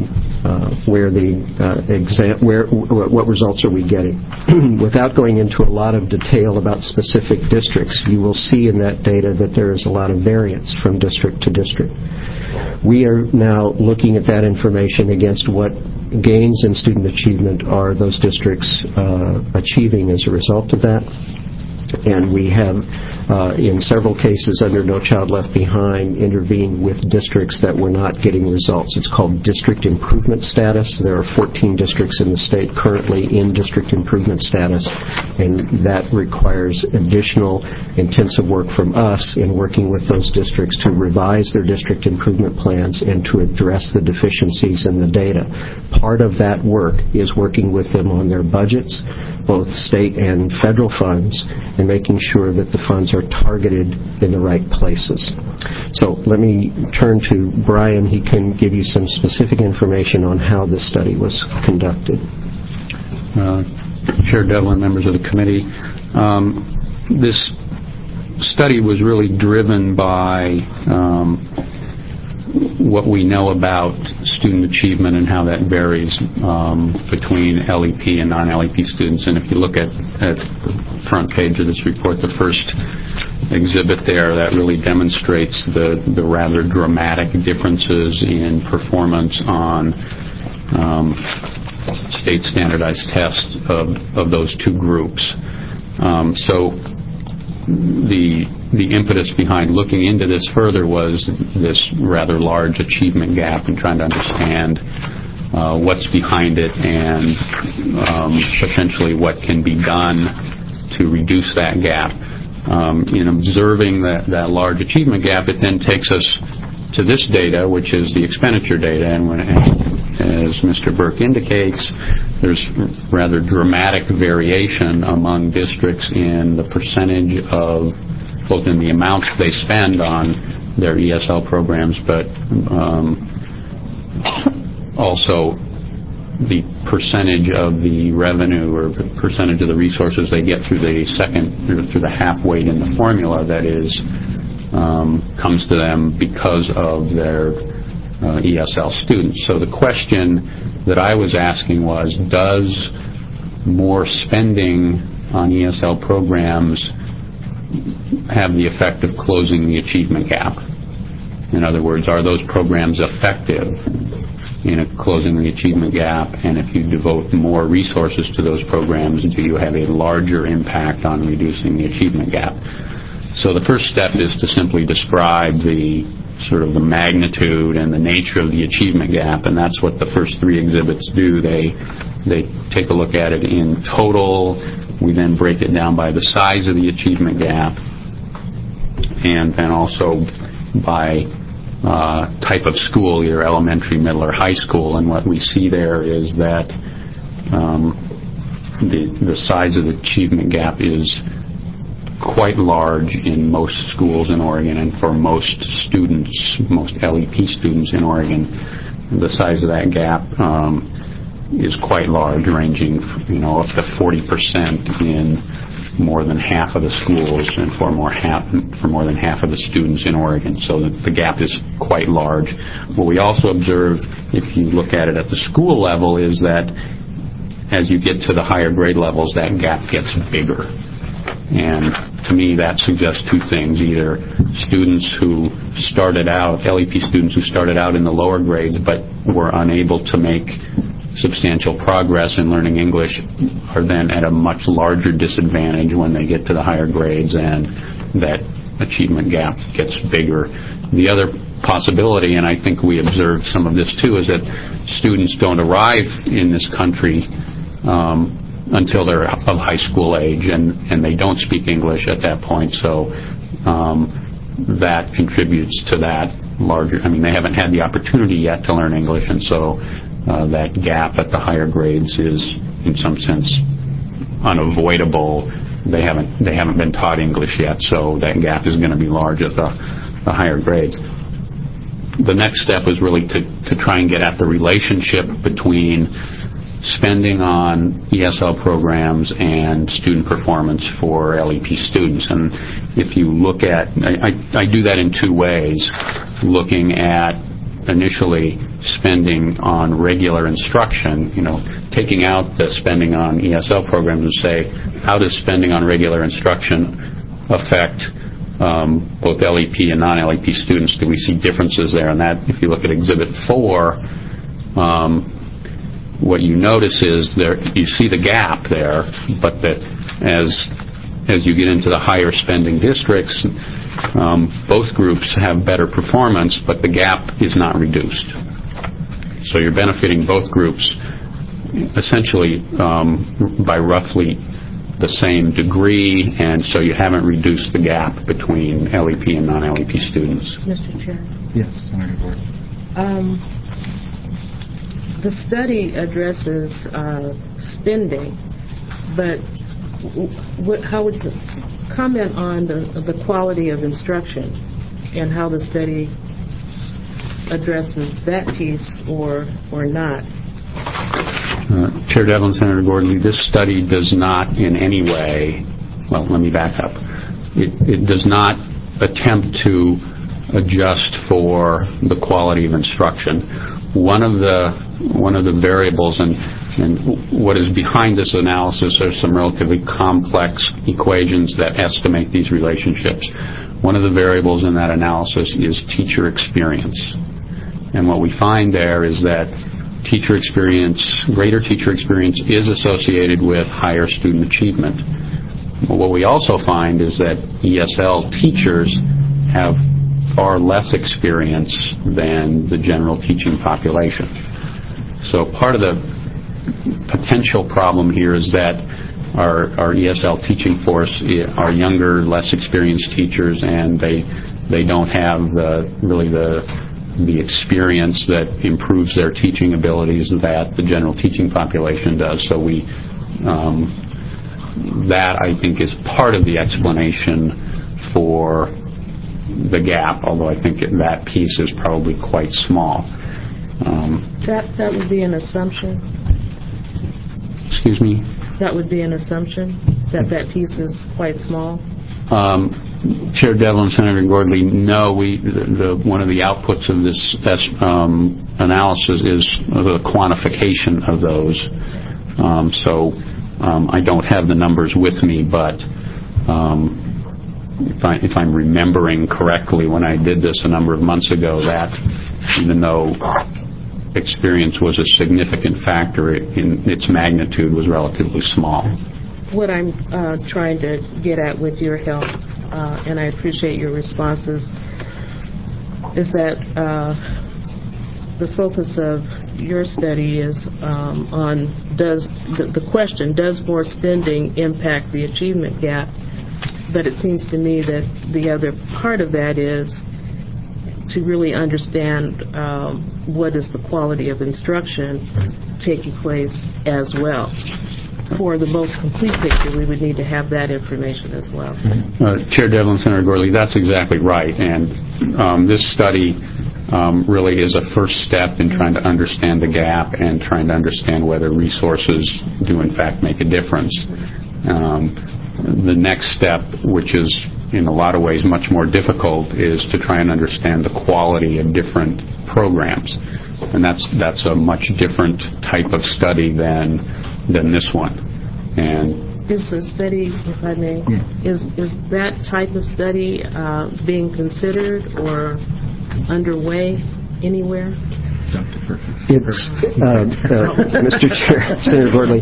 what results are we getting? Without going into a lot of detail about specific districts, you will see in that data that there is a lot of variance from district to district. We are now looking at that information against what gains in student achievement are those districts achieving as a result of that. And we have, in several cases under No Child Left Behind, intervened with districts that were not getting results. It's called district improvement status. There are 14 districts in the state currently in district improvement status, and that requires additional intensive work from us in working with those districts to revise their district improvement plans and to address the deficiencies in the data. Part of that work is working with them on their budgets, both state and federal funds, and making sure that the funds are targeted in the right places. So let me turn to Brian. He can give you some specific information on how this study was conducted. Chair Devlin, members of the committee, this study was really driven by what we know about student achievement and how that varies between LEP and non-LEP students. And if you look at the front page of this report, the first exhibit there, that really demonstrates the rather dramatic differences in performance on state standardized tests of those two groups. So the impetus behind looking into this further was this rather large achievement gap and trying to understand what's behind it and potentially what can be done to reduce that gap. In observing that large achievement gap, it then takes us to this data, which is the expenditure data, and as Mr. Burke indicates, there's rather dramatic variation among districts in the percentage of, both in the amounts they spend on their ESL programs, but also the percentage of the revenue or the percentage of the resources they get through the half weight in the formula that is comes to them because of their ESL students. So the question that I was asking was, does more spending on ESL programs have the effect of closing the achievement gap? In other words, are those programs effective in closing the achievement gap? And if you devote more resources to those programs, do you have a larger impact on reducing the achievement gap? So the first step is to simply describe the magnitude and the nature of the achievement gap, and that's what the first three exhibits do. They take a look at it in total. We then break it down by the size of the achievement gap, and then also by type of school, either elementary, middle, or high school. And what we see there is that the size of the achievement gap is quite large in most schools in Oregon, and for most students, most LEP students in Oregon, the size of that gap is quite large, ranging up to 40% in more than half of the schools and for more than half of the students in Oregon. So the gap is quite large. What we also observe, if you look at it at the school level, is that as you get to the higher grade levels, that gap gets bigger. And to me, that suggests two things. Either students who started out, LEP students who started out in the lower grades but were unable to make substantial progress in learning English are then at a much larger disadvantage when they get to the higher grades, and that achievement gap gets bigger. The other possibility, and I think we observed some of this too, is that students don't arrive in this country until they're of high school age, and they don't speak English at that point, so that contributes to that larger, they haven't had the opportunity yet to learn English, and so that gap at the higher grades is, in some sense, unavoidable. They haven't been taught English yet, so that gap is going to be large at the higher grades. The next step was really to try and get at the relationship between spending on ESL programs and student performance for LEP students. And if you look at, I do that in two ways, looking at initially spending on regular instruction, taking out the spending on ESL programs and say, how does spending on regular instruction affect both LEP and non-LEP students? Do we see differences there? And that, if you look at Exhibit 4, what you notice is you see the gap there, but that as you get into the higher spending districts, both groups have better performance, but the gap is not reduced. So you're benefiting both groups essentially by roughly the same degree, and so you haven't reduced the gap between LEP and non-LEP students. Mr. Chair. Yes, Senator Gordon. The study addresses spending, but how would you comment on the quality of instruction and how the study addresses that piece or not? Chair Devlin, Senator Gordon, this study does not in any way, well, let me back up. It does not attempt to adjust for the quality of instruction. One of the variables and what is behind this analysis are some relatively complex equations that estimate these relationships. One of the variables in that analysis is teacher experience. And what we find there is that greater teacher experience is associated with higher student achievement. But what we also find is that ESL teachers have far less experience than the general teaching population. So part of the potential problem here is that our ESL teaching force are younger, less experienced teachers, and they don't have the experience that improves their teaching abilities that the general teaching population does. So that I think is part of the explanation for the gap, although I think that piece is probably quite small. That would be an assumption. Excuse me? That would be an assumption, that piece is quite small? Chair Devlin, Senator Gordley, no. One of the outputs of this analysis is the quantification of those. So I don't have the numbers with me, but if I'm remembering correctly, when I did this a number of months ago, that even though experience was a significant factor, in its magnitude was relatively small. What I'm trying to get at with your help, and I appreciate your responses, is that the focus of your study is on the question, does more spending impact the achievement gap? But it seems to me that the other part of that is to really understand what is the quality of instruction taking place as well. For the most complete picture, we would need to have that information as well. Chair Devlin, Senator Gordley, that's exactly right. And this study really is a first step in trying to understand the gap and trying to understand whether resources do in fact make a difference. The next step, which is in a lot of ways much more difficult, is to try and understand the quality of different programs. And that's a much different type of study than this one. And is the study, if I may, is that type of study being considered or underway anywhere? Dr. Perkins. Mr. Chair, Senator Gordley,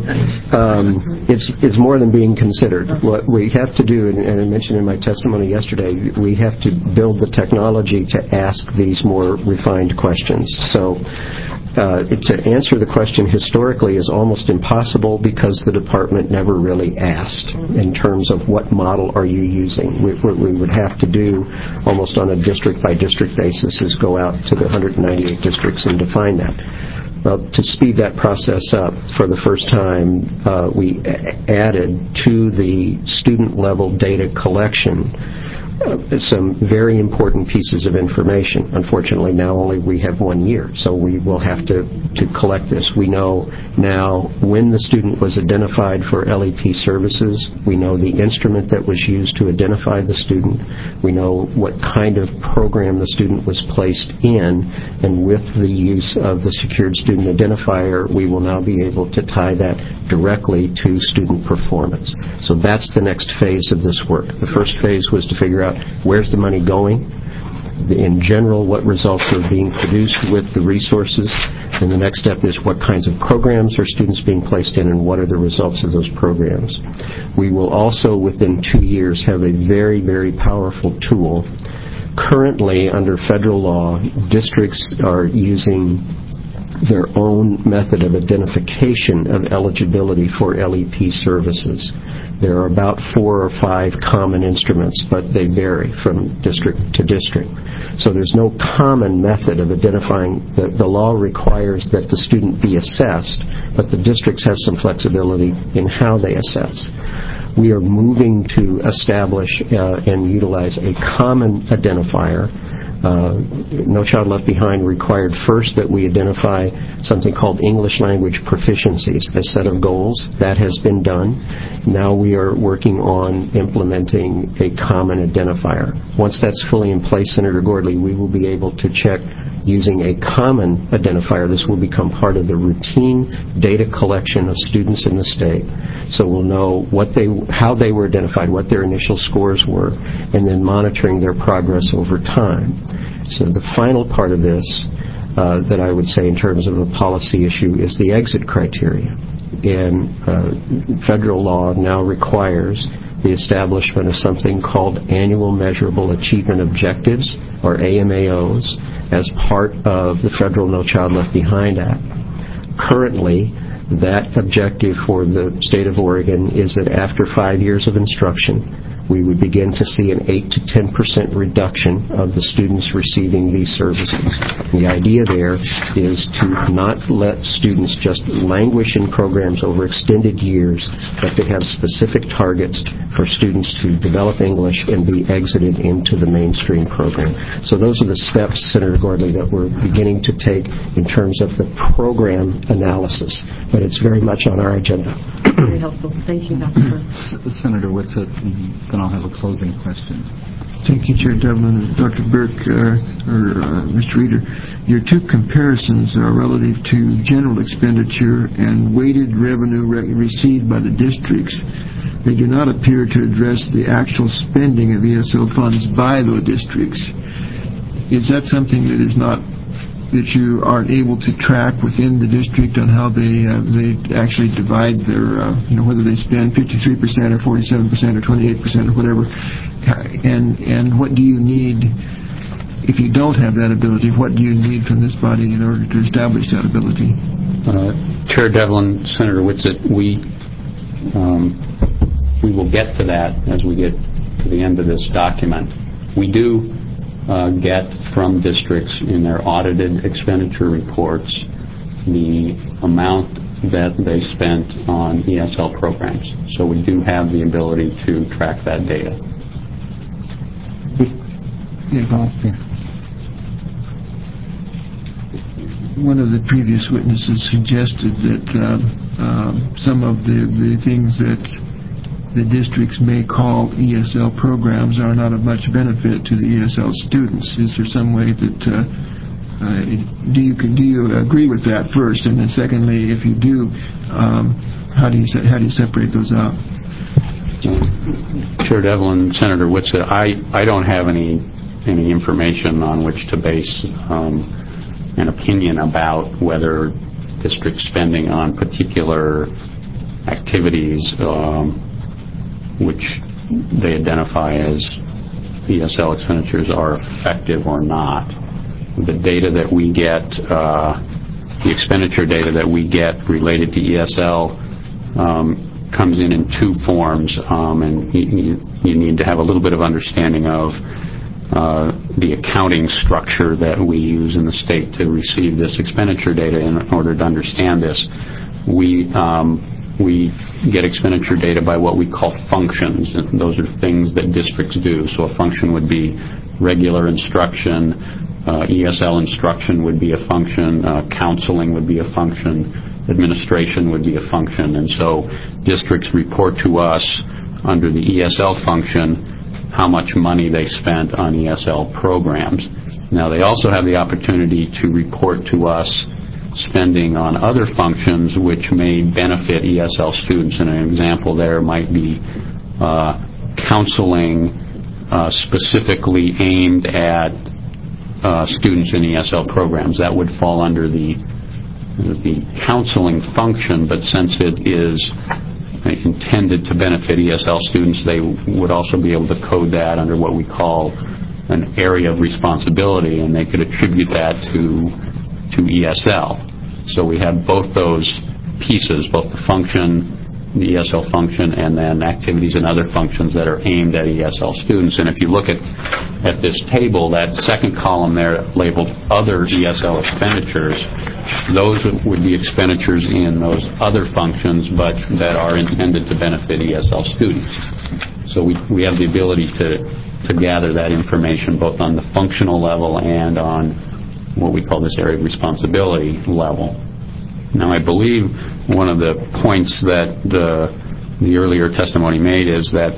it's more than being considered. What we have to do, and I mentioned in my testimony yesterday, we have to build the technology to ask these more refined questions. So to answer the question historically is almost impossible because the department never really asked in terms of what model are you using. What we would have to do almost on a district-by-district basis is go out to the 198 districts and define that. Well, to speed that process up, for the first time, we added to the student-level data collection some very important pieces of information. Unfortunately, now only we have 1 year, so we will have to collect this. We know now when the student was identified for LEP services. We know the instrument that was used to identify the student. We know what kind of program the student was placed in, and with the use of the secured student identifier, we will now be able to tie that directly to student performance. So that's the next phase of this work. The first phase was to figure out where's the money going, in general, what results are being produced with the resources, and the next step is what kinds of programs are students being placed in and what are the results of those programs. We will also, within 2 years, have a very, very powerful tool. Currently, under federal law, districts are using their own method of identification of eligibility for LEP services. There are about 4 or 5 common instruments, but they vary from district to district. So there's no common method of identifying. The law requires that the student be assessed, but the districts have some flexibility in how they assess. We are moving to establish and utilize a common identifier. No Child Left Behind required first that we identify something called English language proficiencies, a set of goals. That has been done. Now we are working on implementing a common identifier. Once that's fully in place, Senator Gordley, we will be able to check using a common identifier. This will become part of the routine data collection of students in the state. So we'll know how they were identified, what their initial scores were, and then monitoring their progress over time. So the final part of this that I would say in terms of a policy issue is the exit criteria. And federal law now requires the establishment of something called Annual Measurable Achievement Objectives, or AMAOs, as part of the federal No Child Left Behind Act. Currently, that objective for the state of Oregon is that after 5 years of instruction, we would begin to see an 8 to 10% reduction of the students receiving these services. The idea there is to not let students just languish in programs over extended years, but to have specific targets for students to develop English and be exited into the mainstream program. So those are the steps, Senator Gordley, that we're beginning to take in terms of the program analysis, but it's very much on our agenda. Very helpful. Thank you, Dr. Burke. Senator Whitsett, then I'll have a closing question. Thank you, Chair Devlin and Dr. Burke, Mr. Reeder. Your two comparisons are relative to general expenditure and weighted revenue received by the districts. They do not appear to address the actual spending of ESL funds by the districts. Is that something that is not that you aren't able to track within the district on how they actually divide their, whether they spend 53% or 47% or 28% or whatever, and what do you need, if you don't have that ability, what do you need from this body in order to establish that ability? Chair Devlin, Senator Whitsett, we will get to that as we get to the end of this document. We do get from districts in their audited expenditure reports the amount that they spent on ESL programs. So we do have the ability to track that data. One of the previous witnesses suggested that some of the things that the districts may call ESL programs are not of much benefit to the ESL students. Is there some way that do you agree with that first, and then secondly, if you do, how do you separate those out? Chair Devlin, Senator Whitsett, I don't have any information on which to base an opinion about whether district spending on particular activities, which they identify as ESL expenditures, are effective or not. The data that we get, the expenditure data that we get related to ESL comes in two forms, and you need to have a little bit of understanding of the accounting structure that we use in the state to receive this expenditure data. In order to understand this, we get expenditure data by what we call functions. And those are things that districts do. So a function would be regular instruction, ESL instruction would be a function, counseling would be a function, administration would be a function. And so districts report to us under the ESL function how much money they spent on ESL programs. Now, they also have the opportunity to report to us spending on other functions which may benefit ESL students. And an example there might be counseling specifically aimed at students in ESL programs. That would fall under the counseling function, but since it is intended to benefit ESL students, they would also be able to code that under what we call an area of responsibility, and they could attribute that to ESL. So we have both those pieces, both the function, the ESL function, and then activities and other functions that are aimed at ESL students. And if you look at this table, that second column there labeled other ESL expenditures, those would be expenditures in those other functions, but that are intended to benefit ESL students. So we have the ability to gather that information both on the functional level and on what we call this area of responsibility level. Now, I believe one of the points that the earlier testimony made is that,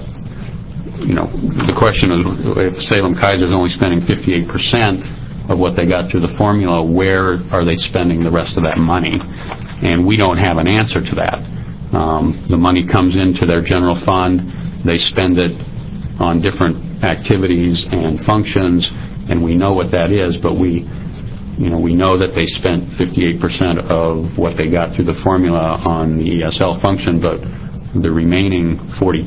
the question is, if Salem Keizer is only spending 58% of what they got through the formula, where are they spending the rest of that money? And we don't have an answer to that. The money comes into their general fund, they spend it on different activities and functions, and we know what that is, but we know that they spent 58% of what they got through the formula on the ESL function, but the remaining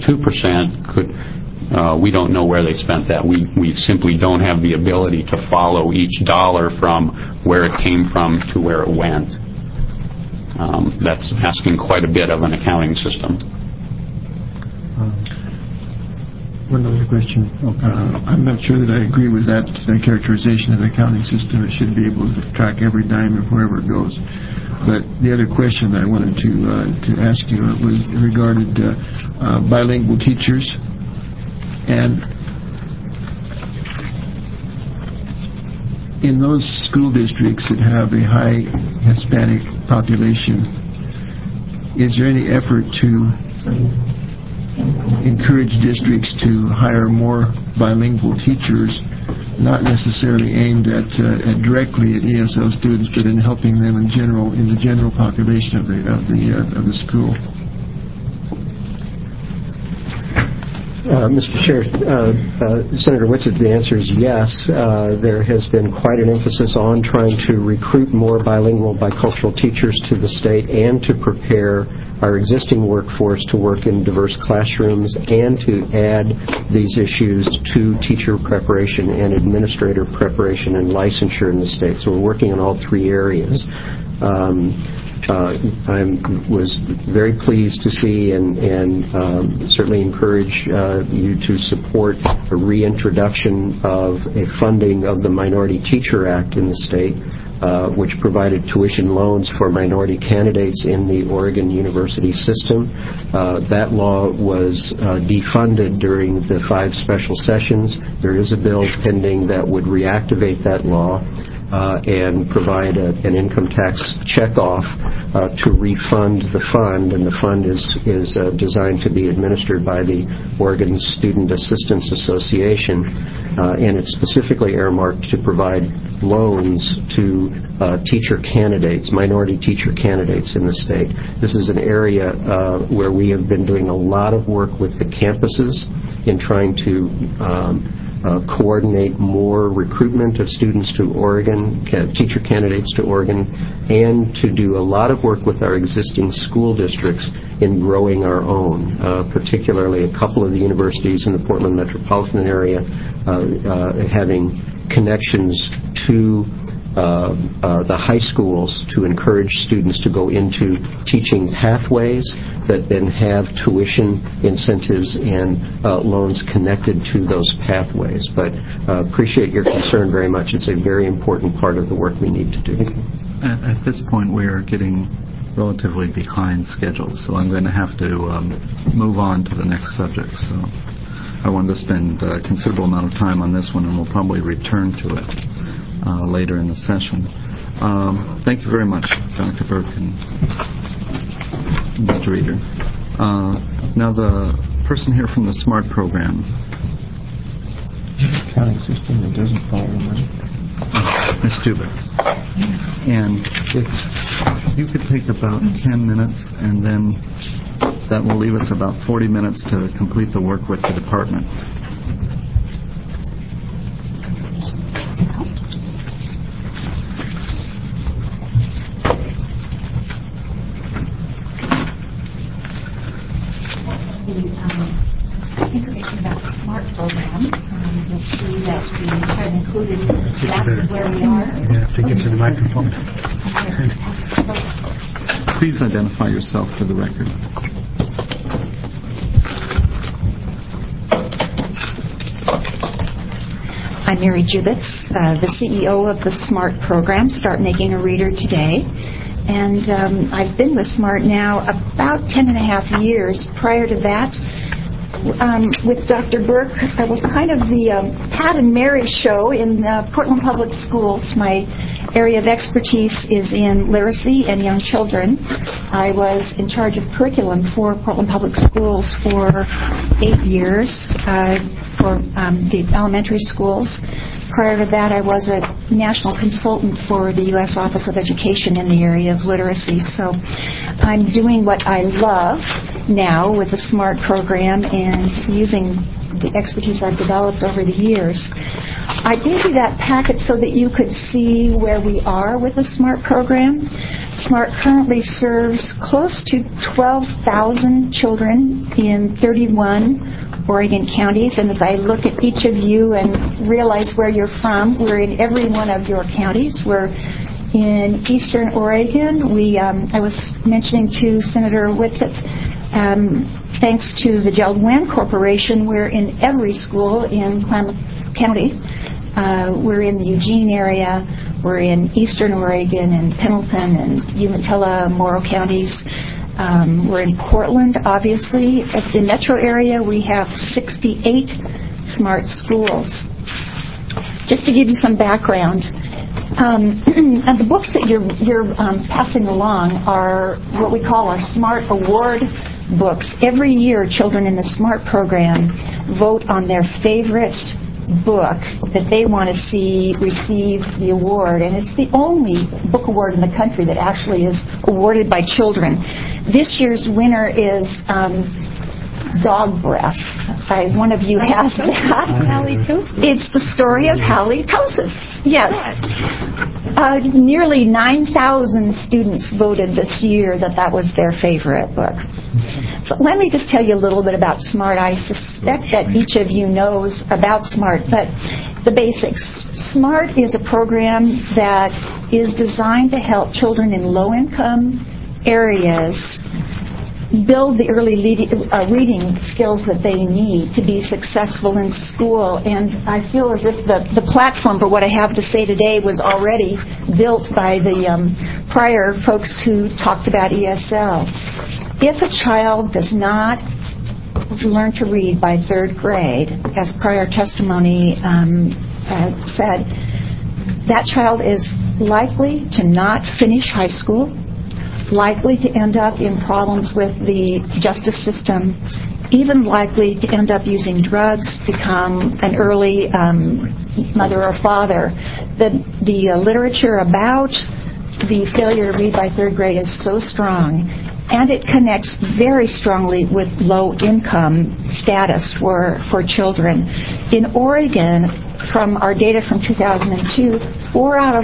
42% we don't know where they spent that. We simply don't have the ability to follow each dollar from where it came from to where it went. That's asking quite a bit of an accounting system. One other question. I'm not sure that I agree with that characterization of the accounting system. It should be able to track every dime of wherever it goes. But the other question I wanted to ask you was regarded bilingual teachers. And in those school districts that have a high Hispanic population, is there any effort to encourage districts to hire more bilingual teachers, not necessarily aimed at directly at ESL students, but in helping them in the general population of the school? Mr. Chair, Senator Whitsitt, the answer is yes. There has been quite an emphasis on trying to recruit more bilingual, bicultural teachers to the state and to prepare our existing workforce to work in diverse classrooms and to add these issues to teacher preparation and administrator preparation and licensure in the state. So we're working on all three areas. I was very pleased to see and certainly encourage you to support a reintroduction of a funding of the Minority Teacher Act in the state, which provided tuition loans for minority candidates in the Oregon University system. That law was defunded during the 5 special sessions. There is a bill pending that would reactivate that law and provide an income tax checkoff to refund the fund, and the fund is designed to be administered by the Oregon Student Assistance Association, and it's specifically earmarked to provide loans to teacher candidates, minority teacher candidates in the state. This is an area where we have been doing a lot of work with the campuses in trying to coordinate more recruitment of students to Oregon, teacher candidates to Oregon, and to do a lot of work with our existing school districts in growing our own, particularly a couple of the universities in the Portland metropolitan area having connections to the high schools to encourage students to go into teaching pathways that then have tuition incentives and loans connected to those pathways. But appreciate your concern very much. It's a very important part of the work we need to do. At this point, we are getting relatively behind schedule, so I'm going to have to move on to the next subject. So I wanted to spend a considerable amount of time on this one, and we'll probably return to it later in the session. Thank you very much, Dr. Burke and Mr. Reeder. Now the person here from the SMART program. Accounting system that doesn't follow money. Ms. Jubitz. And if you could take about 10 minutes, and then that will leave us about 40 minutes to complete the work with the department. Information about the SMART program. You'll see that we have included maps of where we are. You have to get to the microphone. Please identify yourself for the record. I'm Mary Jubitz, the CEO of the SMART program, Start Making a Reader Today. And I've been with SMART now about 10 and a half years. Prior to that, with Dr. Burke, I was kind of the Pat and Mary show in Portland Public Schools. My area of expertise is in literacy and young children. I was in charge of curriculum for Portland Public Schools for 8 years for the elementary schools. Prior to that, I was a national consultant for the U.S. Office of Education in the area of literacy. So I'm doing what I love now with the SMART program and using the expertise I've developed over the years. I gave you that packet so that you could see where we are with the SMART program. SMART currently serves close to 12,000 children in 31 Oregon counties, and as I look at each of you and realize where you're from, we're in every one of your counties. We're in Eastern Oregon. I was mentioning to Senator Whitsitt, thanks to the Jeld-Wen Corporation, we're in every school in Klamath County. We're in the Eugene area. We're in Eastern Oregon and Pendleton and Umatilla, Morrow counties. We're in Portland, obviously. At the metro area, we have 68 SMART schools. Just to give you some background, and the books that you're passing along are what we call our SMART Award books. Every year, children in the SMART program vote on their favorite book that they want to see receive the award, and it's the only book award in the country that actually is awarded by children. This year's winner is Dog Breath. One of you has that. It's the story of Halitosis. Yes. Nearly 9,000 students voted this year that was their favorite book. So let me just tell you a little bit about SMART. I suspect that each of you knows about SMART, but the basics. SMART is a program that is designed to help children in low-income areas build the early reading skills that they need to be successful in school. And I feel as if the platform for what I have to say today was already built by the prior folks who talked about ESL. If a child does not learn to read by 3rd grade, as prior testimony said, that child is likely to not finish high school, likely to end up in problems with the justice system, even likely to end up using drugs, become an early mother or father. The literature about the failure to read by 3rd grade is so strong, and it connects very strongly with low income status for children. In Oregon, from our data from 2002, 4 out of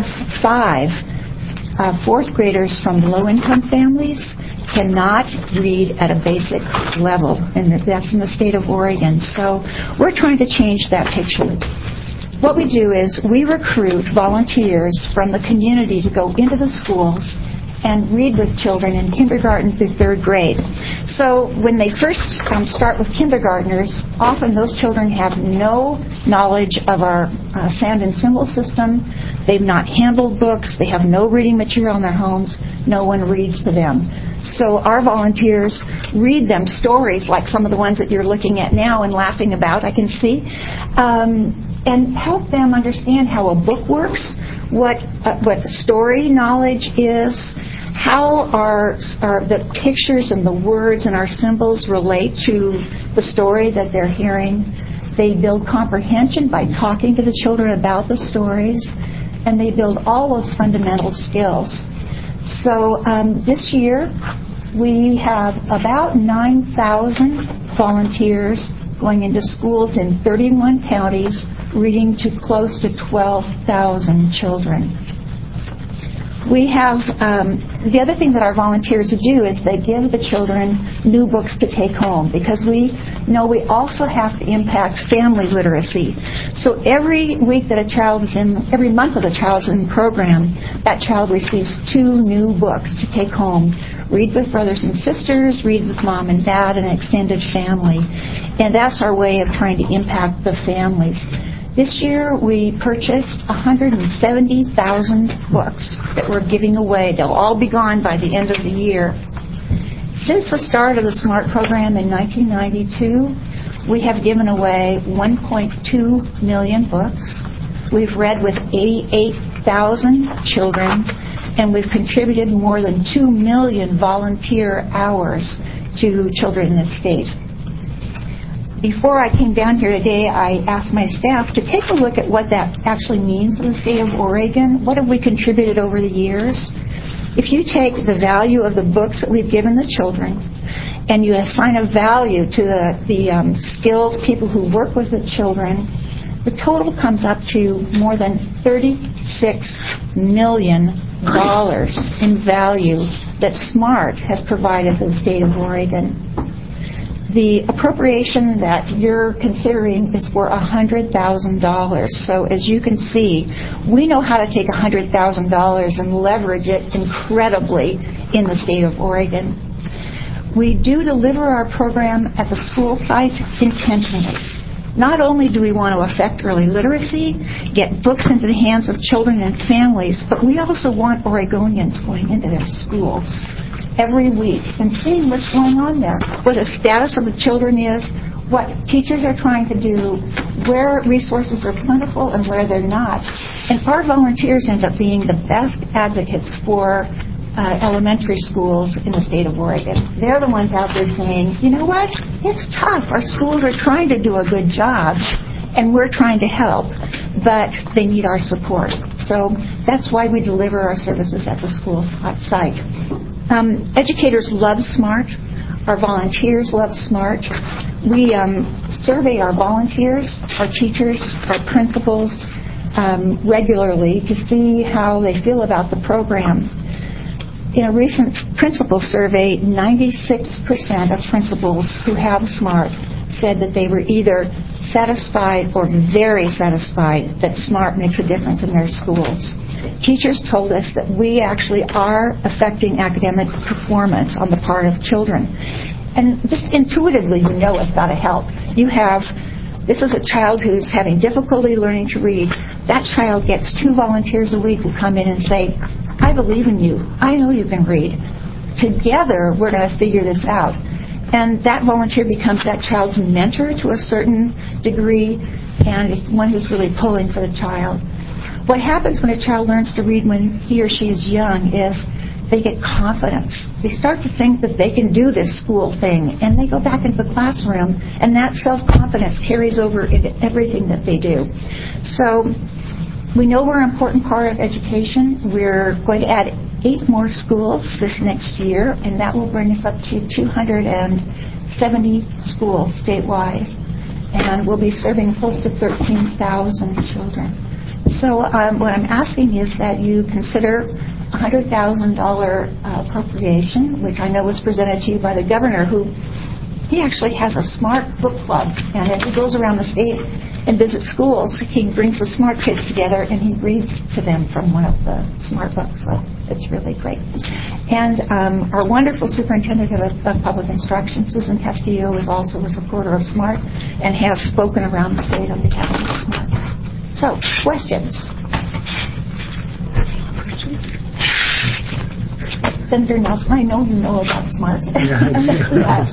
5 fourth graders from low-income families cannot read at a basic level, and that's in the state of Oregon. So we're trying to change that picture. What we do is we recruit volunteers from the community to go into the schools and read with children in kindergarten through 3rd grade. So when they first start with kindergartners, often those children have no knowledge of our sound and symbol system. They've not handled books. They have no reading material in their homes. No one reads to them. So our volunteers read them stories like some of the ones that you're looking at now and laughing about, I can see, and help them understand how a book works, what story knowledge is, how the pictures and the words and our symbols relate to the story that they're hearing. They build comprehension by talking to the children about the stories, and they build all those fundamental skills. So this year, we have about 9,000 volunteers going into schools in 31 counties, reading to close to 12,000 children. We have, the other thing that our volunteers do is they give the children new books to take home, because we know we also have to impact family literacy. So every week that every month that a child's in the program, that child receives 2 new books to take home. Read with brothers and sisters, read with mom and dad, and an extended family. And that's our way of trying to impact the families. This year, we purchased 170,000 books that we're giving away. They'll all be gone by the end of the year. Since the start of the SMART program in 1992, we have given away 1.2 million books. We've read with 88,000 children, and we've contributed more than 2 million volunteer hours to children in the state. Before I came down here today, I asked my staff to take a look at what that actually means in the state of Oregon. What have we contributed over the years? If you take the value of the books that we've given the children and you assign a value to the skilled people who work with the children, the total comes up to more than $36 million in value that SMART has provided to the state of Oregon. The appropriation that you're considering is for $100,000. So as you can see, we know how to take $100,000 and leverage it incredibly in the state of Oregon. We do deliver our program at the school site intentionally. Not only do we want to affect early literacy, get books into the hands of children and families, but we also want Oregonians going into their schools every week and seeing what's going on there, what the status of the children is, what teachers are trying to do, where resources are plentiful and where they're not. And our volunteers end up being the best advocates for elementary schools in the state of Oregon. They're the ones out there saying, you know what, it's tough. Our schools are trying to do a good job, and we're trying to help, but they need our support. So that's why we deliver our services at the school site. Educators love SMART. Our volunteers love SMART. We survey our volunteers, our teachers, our principals regularly to see how they feel about the program. In a recent principal survey, 96% of principals who have SMART said that they were either satisfied or very satisfied that SMART makes a difference in their schools. Teachers told us that we actually are affecting academic performance on the part of children. And just intuitively, you know it's got to help. This is a child who's having difficulty learning to read. That child gets 2 volunteers a week who come in and say, I believe in you. I know you can read. Together, we're going to figure this out. And that volunteer becomes that child's mentor to a certain degree, and is one who's really pulling for the child. What happens when a child learns to read when he or she is young is they get confidence. They start to think that they can do this school thing, and they go back into the classroom, and that self-confidence carries over into everything that they do. So we know we're an important part of education. We're going to add 8 more schools this next year, and that will bring us up to 270 schools statewide. and we'll be serving close to 13,000 children. So what I'm asking is that you consider a $100,000 appropriation, which I know was presented to you by the governor, who he actually has a SMART book club, and as he goes around the state and visits schools, he brings the SMART kids together and he reads to them from one of the SMART books. So it's really great. And our wonderful superintendent of public instruction, Susan Castillo, is also a supporter of SMART and has spoken around the state on behalf of SMART. So, questions? Senator Nelson, I know you know about SMART. Yes.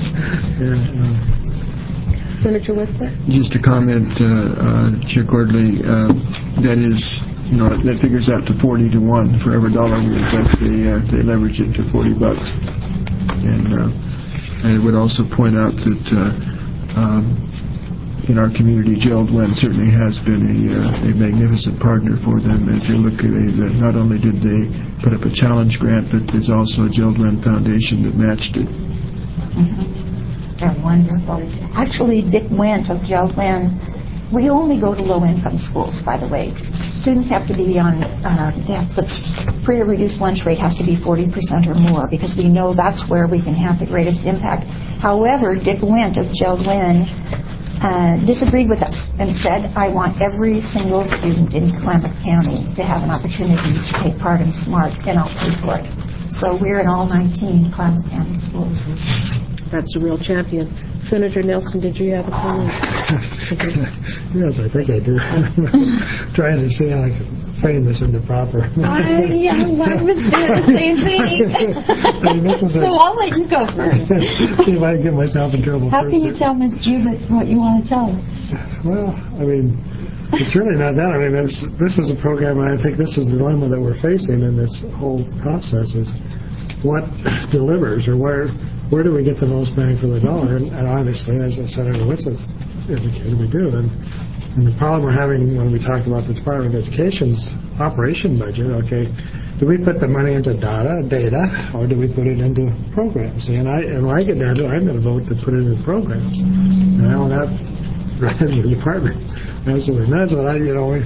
Senator Whitson? Just a comment, Chair Cordley, that is, that figures out to 40 to 1 for every dollar we invest. They leverage it to $40. And I would also point out that in our community, Gerald Wen certainly has been a magnificent partner for them. If you look at it, not only did they put up a challenge grant, but there's also a Gerald Wen Foundation that matched it. Mm-hmm. They're wonderful. Actually, Dick Wendt of Gerald Wen, we only go to low-income schools, by the way. Students have to be on, the free or reduced lunch rate has to be 40% or more, because we know that's where we can have the greatest impact. However, Dick Wendt of Gerald Wen disagreed with us and said, I want every single student in Klamath County to have an opportunity to take part in SMART, and I'll pay for it. So we're in all 19 Klamath County schools. That's a real champion. Senator Nelson, did you have a comment? Yes, I think I do. Trying to see how I can frame this into proper. I was doing the same thing. So I'll let you go first. See if I can get myself in trouble. How can you tell Ms. Judith what you want to tell her? Well, I mean, it's really not that. I mean, this is a program, and I think this is the dilemma that we're facing in this whole process is what delivers, or where do we get the most bang for the dollar? And obviously, as Senator Whitson indicated, we do. And the problem we're having when we talk about the Department of Education's operation budget, okay, do we put the money into data, or do we put it into programs? And when I get down to it, I'm going to vote to put it into programs. And that drives the department absolutely nuts. But I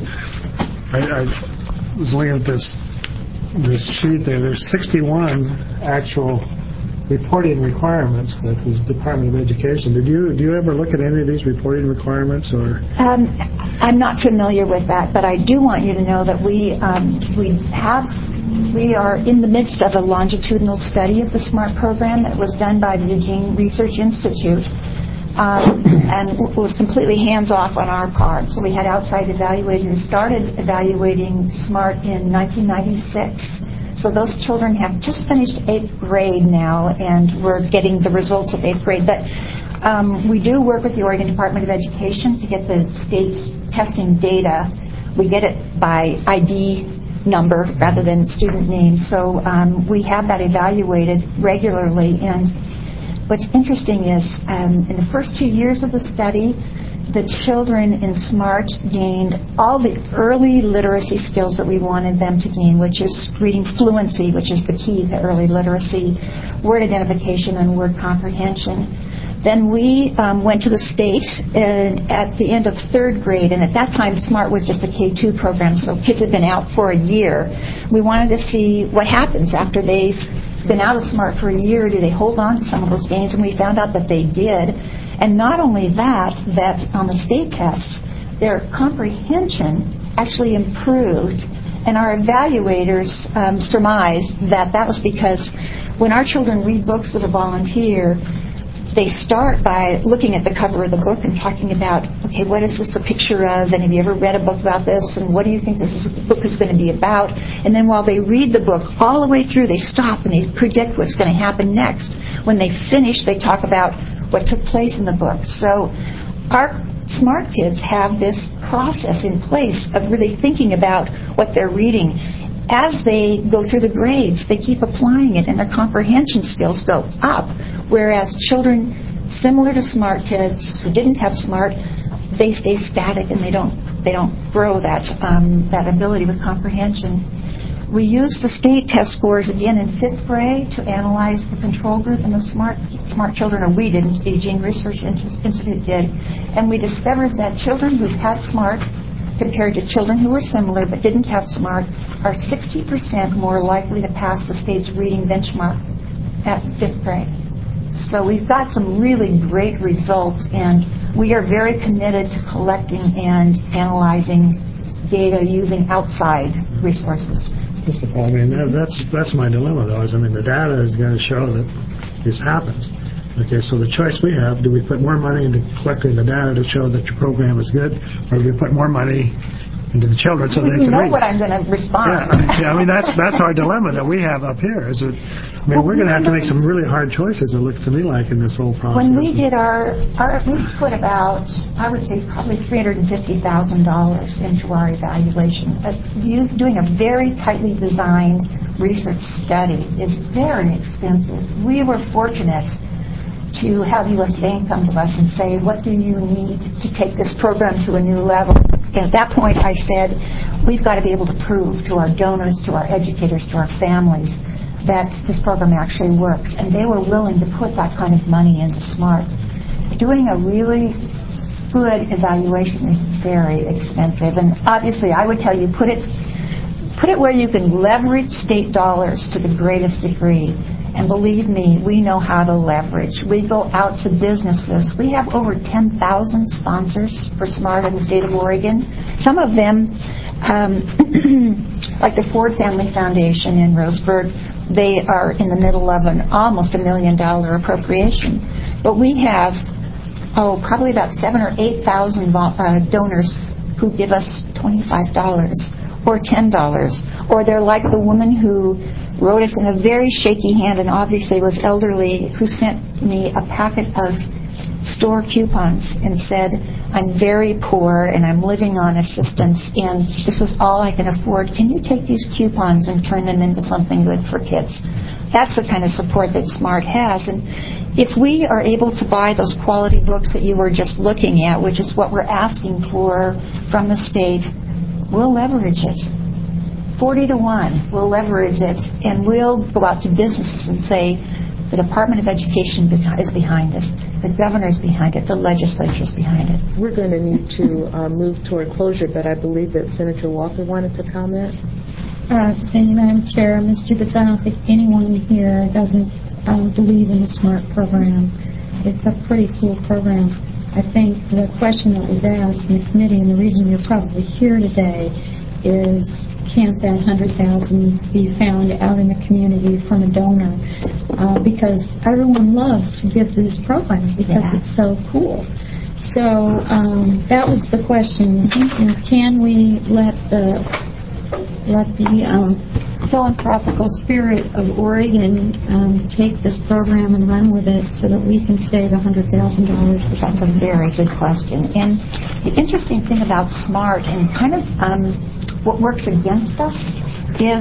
was looking at this sheet there. There's 61 actual reporting requirements that the Department of Education. Do you ever look at any of these reporting requirements, or? I'm not familiar with that, but I do want you to know that we are in the midst of a longitudinal study of the SMART program that was done by the Eugene Research Institute, and was completely hands-off on our part. So we had outside evaluators who started evaluating SMART in 1996. So those children have just finished 8th grade now, and we're getting the results of 8th grade. But we do work with the Oregon Department of Education to get the state's testing data. We get it by ID number rather than student name. So we have that evaluated regularly. And what's interesting is in the first 2 years of the study, the children in SMART gained all the early literacy skills that we wanted them to gain, which is reading fluency, which is the key to early literacy, word identification, and word comprehension. Then we went to the state at the end of 3rd grade, and at that time SMART was just a K-2 program, so kids had been out for a year. We wanted to see what happens after they've been out of SMART for a year. Do they hold on to some of those gains? And we found out that they did. And not only that on the state tests, their comprehension actually improved. And our evaluators surmised that was because when our children read books with a volunteer, they start by looking at the cover of the book and talking about, okay, what is this a picture of? And have you ever read a book about this? And what do you think this book is going to be about? And then while they read the book all the way through, they stop and they predict what's going to happen next. When they finish, they talk about what took place in the book. So our SMART kids have this process in place of really thinking about what they're reading. As they go through the grades, they keep applying it, and their comprehension skills go up. Whereas children similar to SMART kids who didn't have SMART, they stay static and they don't grow that ability with comprehension. We used the state test scores again in 5th grade to analyze the control group and the smart children, or we didn't, the Aging Research Institute did, and we discovered that children who've had SMART compared to children who were similar but didn't have SMART are 60% more likely to pass the state's reading benchmark at 5th grade. So we've got some really great results, and we are very committed to collecting and analyzing data using outside resources. I mean, that's my dilemma, though. The data is going to show that this happens. Okay, so the choice we have: do we put more money into collecting the data to show that your program is good, or do we put more money into the children so they can read? You know what I'm going to respond. Yeah, that's our dilemma that we have up here. We're going to have to make some really hard choices. It looks to me like in this whole process. When we did we put about, I would say, probably $350,000 into our evaluation. Doing a very tightly designed research study is very expensive. We were fortunate to have U.S. Bank come to us and say, what do you need to take this program to a new level? And at that point I said, we've got to be able to prove to our donors, to our educators, to our families that this program actually works. And they were willing to put that kind of money into SMART. Doing a really good evaluation is very expensive. And obviously I would tell you, put it where you can leverage state dollars to the greatest degree. And believe me, we know how to leverage. We go out to businesses. We have over 10,000 sponsors for SMART in the state of Oregon. Some of them, like the Ford Family Foundation in Roseburg, they are in the middle of almost $1 million appropriation. But we have, probably about 7,000 or 8,000 donors who give us $25 or $10. Or they're like the woman who wrote us in a very shaky hand and obviously was elderly, who sent me a packet of store coupons and said, I'm very poor and I'm living on assistance and this is all I can afford. Can you take these coupons and turn them into something good for kids? That's the kind of support that SMART has. And if we are able to buy those quality books that you were just looking at, which is what we're asking for from the state, we'll leverage it. 40 to 1, we'll leverage it, and we'll go out to businesses and say, the Department of Education is behind us, the governor's behind it, the legislature's behind it. We're going to need to move toward closure, but I believe that Senator Walker wanted to comment. Thank you, Madam Chair. Ms. Judith, I don't think anyone here doesn't believe in the SMART program. It's a pretty cool program. I think the question that was asked in the committee, and the reason you're probably here today, is can't that $100,000 be found out in the community from a donor? Because everyone loves to give to this program because it's so cool. So that was the question. Can we let the philanthropical spirit of Oregon take this program and run with it so that we can save $100,000? That's a very good question. And the interesting thing about SMART and kind of what works against us is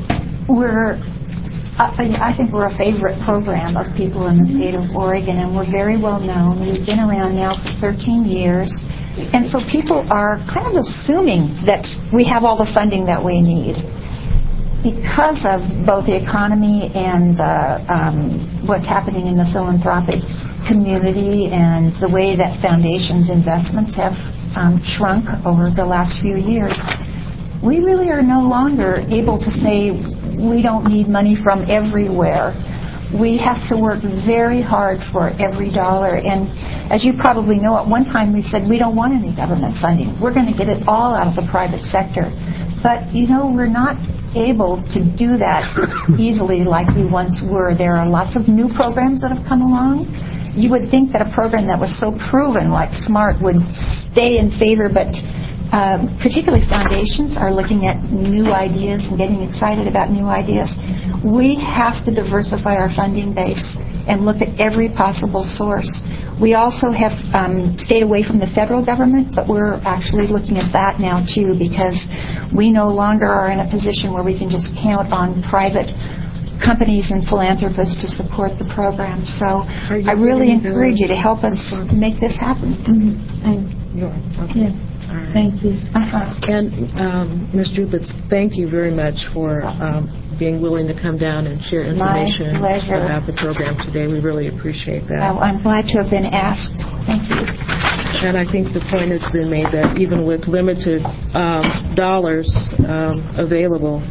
I think we're a favorite program of people in the state of Oregon, and we're very well known. We've been around now for 13 years. And so people are kind of assuming that we have all the funding that we need. Because of both the economy and what's happening in the philanthropic community and the way that foundations' investments have shrunk over the last few years, we really are no longer able to say we don't need money from everywhere. We have to work very hard for every dollar. And as you probably know, at one time we said we don't want any government funding. We're going to get it all out of the private sector. But, we're not able to do that easily like we once were. There are lots of new programs that have come along. You would think that a program that was so proven like SMART would stay in favor, but particularly foundations are looking at new ideas and getting excited about new ideas. We have to diversify our funding base and look at every possible source. We also have stayed away from the federal government, but we're actually looking at that now too, because we no longer are in a position where we can just count on private companies and philanthropists to support the program. So I really encourage you to help us make this happen. Yeah. Thank you. And Ms. Drupitz, thank you very much for being willing to come down and share information about the program today. We really appreciate that. Well, I'm glad to have been asked. Thank you. And I think the point has been made that even with limited dollars available,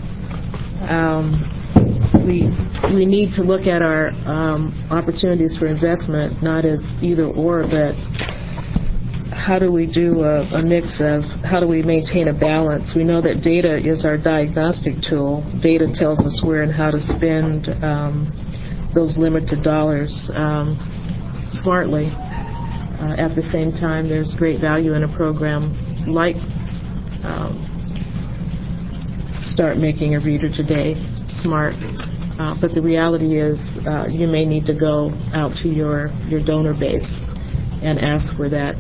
we need to look at our opportunities for investment not as either or, but how do we do a mix of how do we maintain a balance? We know that data is our diagnostic tool. Data tells us where and how to spend those limited dollars smartly. At the same time, there's great value in a program like Start Making a Reader Today, SMART. But the reality is you may need to go out to your donor base and ask for that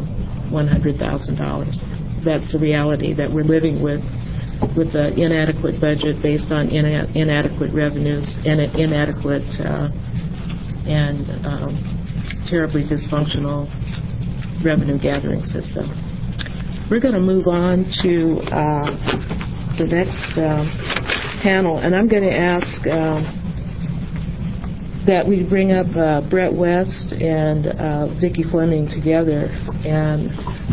$100,000. That's the reality that we're living with an inadequate budget based on inadequate revenues and an inadequate and terribly dysfunctional revenue gathering system. We're going to move on to the next panel, and I'm going to ask that we bring up Brett West and Vicki Fleming together and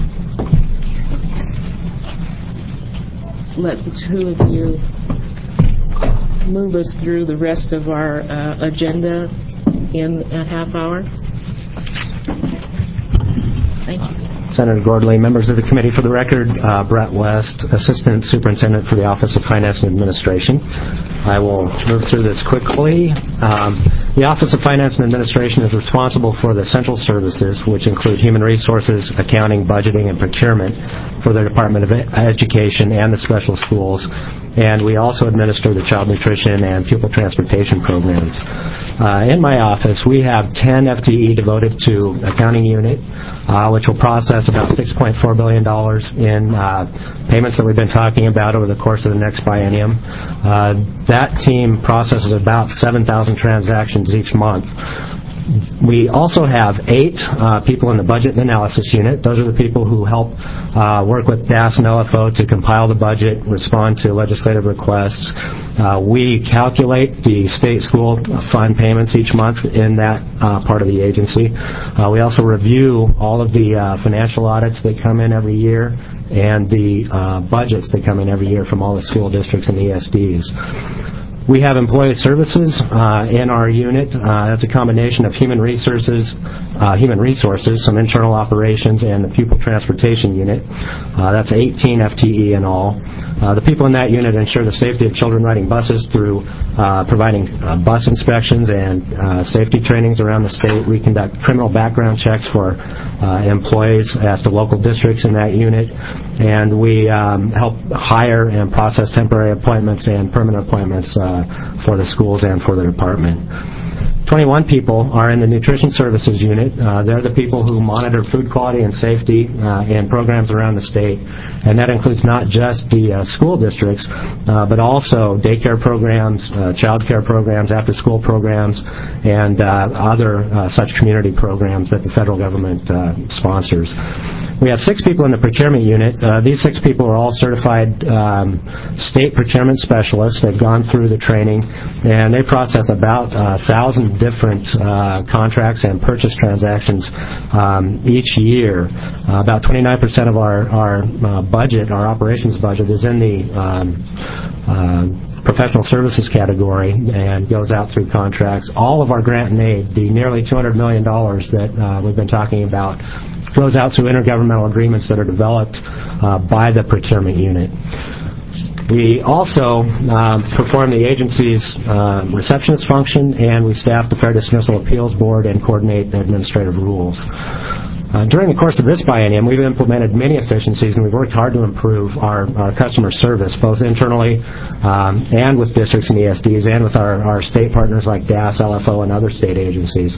let the two of you move us through the rest of our agenda in a half hour. Thank you. Senator Gordley, members of the committee, for the record, Brett West, Assistant Superintendent for the Office of Finance and Administration. I will move through this quickly. The Office of Finance and Administration is responsible for the central services, which include human resources, accounting, budgeting, and procurement for the Department of Education and the special schools. And we also administer the child nutrition and pupil transportation programs. In my office, we have 10 FTE devoted to accounting unit, which will process about $6.4 billion in payments that we've been talking about over the course of the next biennium. That team processes about 7,000 transactions each month. We also have 8 people in the budget and analysis unit. Those are the people who help work with DAS and LFO to compile the budget, respond to legislative requests. We calculate the state school fund payments each month in that part of the agency. We also review all of the financial audits that come in every year and the budgets that come in every year from all the school districts and ESDs. We have employee services in our unit. That's a combination of human resources, some internal operations, and the pupil transportation unit. That's 18 FTE in all. The people in that unit ensure the safety of children riding buses through providing bus inspections and safety trainings around the state. We conduct criminal background checks for employees as to local districts in that unit. And we help hire and process temporary appointments and permanent appointments for the schools and for the department. 21 people are in the nutrition services unit. They're the people who monitor food quality and safety in programs around the state. And that includes not just the school districts, but also daycare programs, child care programs, after-school programs, and other such community programs that the federal government sponsors. We have 6 people in the procurement unit. These 6 people are all certified state procurement specialists. They've gone through the training, and they process about 1,000 different contracts and purchase transactions each year. About 29% of our budget, our operations budget, is in the professional services category and goes out through contracts. All of our grant and aid, the nearly $200 million that we've been talking about, goes out through intergovernmental agreements that are developed by the procurement unit. We also perform the agency's receptionist function, and we staff the Fair Dismissal Appeals Board and coordinate administrative rules. During the course of this biennium, we've implemented many efficiencies, and we've worked hard to improve our customer service, both internally and with districts and ESDs, and with our state partners like DAS, LFO, and other state agencies.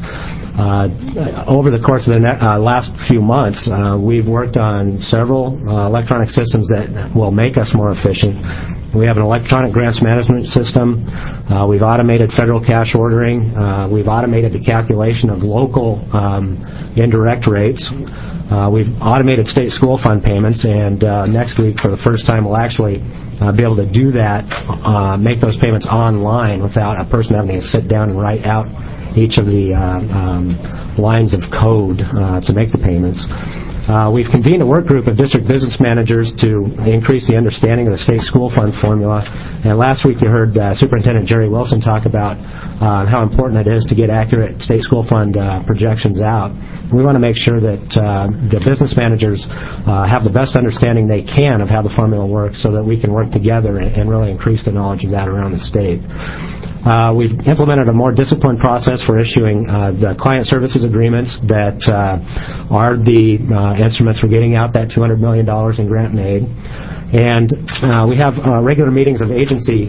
Over the course of the last few months, we've worked on several electronic systems that will make us more efficient. We have an electronic grants management system. We've automated federal cash ordering. We've automated the calculation of local indirect rates. We've automated state school fund payments, and next week, for the first time, we'll actually be able to do that, make those payments online without a person having to sit down and write out each of the lines of code to make the payments. We've convened a work group of district business managers to increase the understanding of the state school fund formula. And last week you heard Superintendent Jerry Wilson talk about how important it is to get accurate state school fund projections out. We want to make sure that the business managers have the best understanding they can of how the formula works so that we can work together and really increase the knowledge of that around the state. We've implemented a more disciplined process for issuing the client services agreements that are the instruments for getting out that $200 million in grant and aid. And we have regular meetings of agency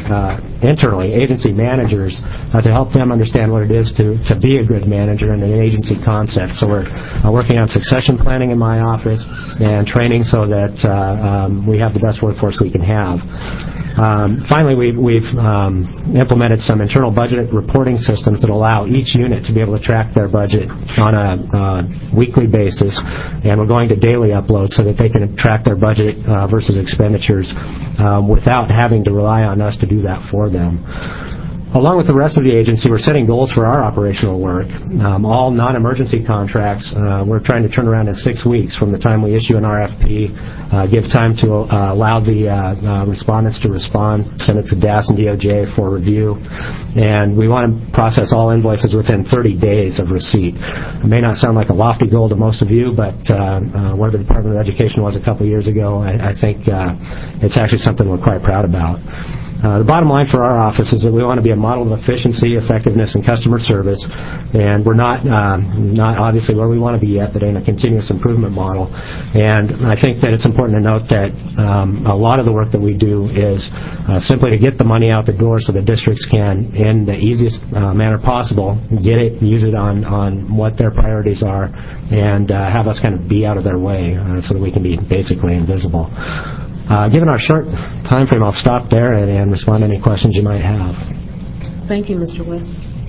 managers to help them understand what it is to be a good manager and an agency concept. So we're working on succession planning in my office and training so that we have the best workforce we can have. Finally, we've implemented some internal budget reporting systems that allow each unit to be able to track their budget on a weekly basis, and we're going to daily upload so that they can track their budget versus expenditures without having to rely on us to do that for them. Along with the rest of the agency, we're setting goals for our operational work. All non-emergency contracts, we're trying to turn around in 6 weeks from the time we issue an RFP, give time to allow the respondents to respond, send it to DAS and DOJ for review, and we want to process all invoices within 30 days of receipt. It may not sound like a lofty goal to most of you, but where the Department of Education was a couple years ago, I think it's actually something we're quite proud about. The bottom line for our office is that we want to be a model of efficiency, effectiveness, and customer service, and we're not obviously where we want to be yet, but in a continuous improvement model. And I think that it's important to note that a lot of the work that we do is simply to get the money out the door so the districts can, in the easiest manner possible, get it, use it on what their priorities are, and have us kind of be out of their way so that we can be basically invisible. Given our short time frame, I'll stop there and respond to any questions you might have. Thank you, Mr. West.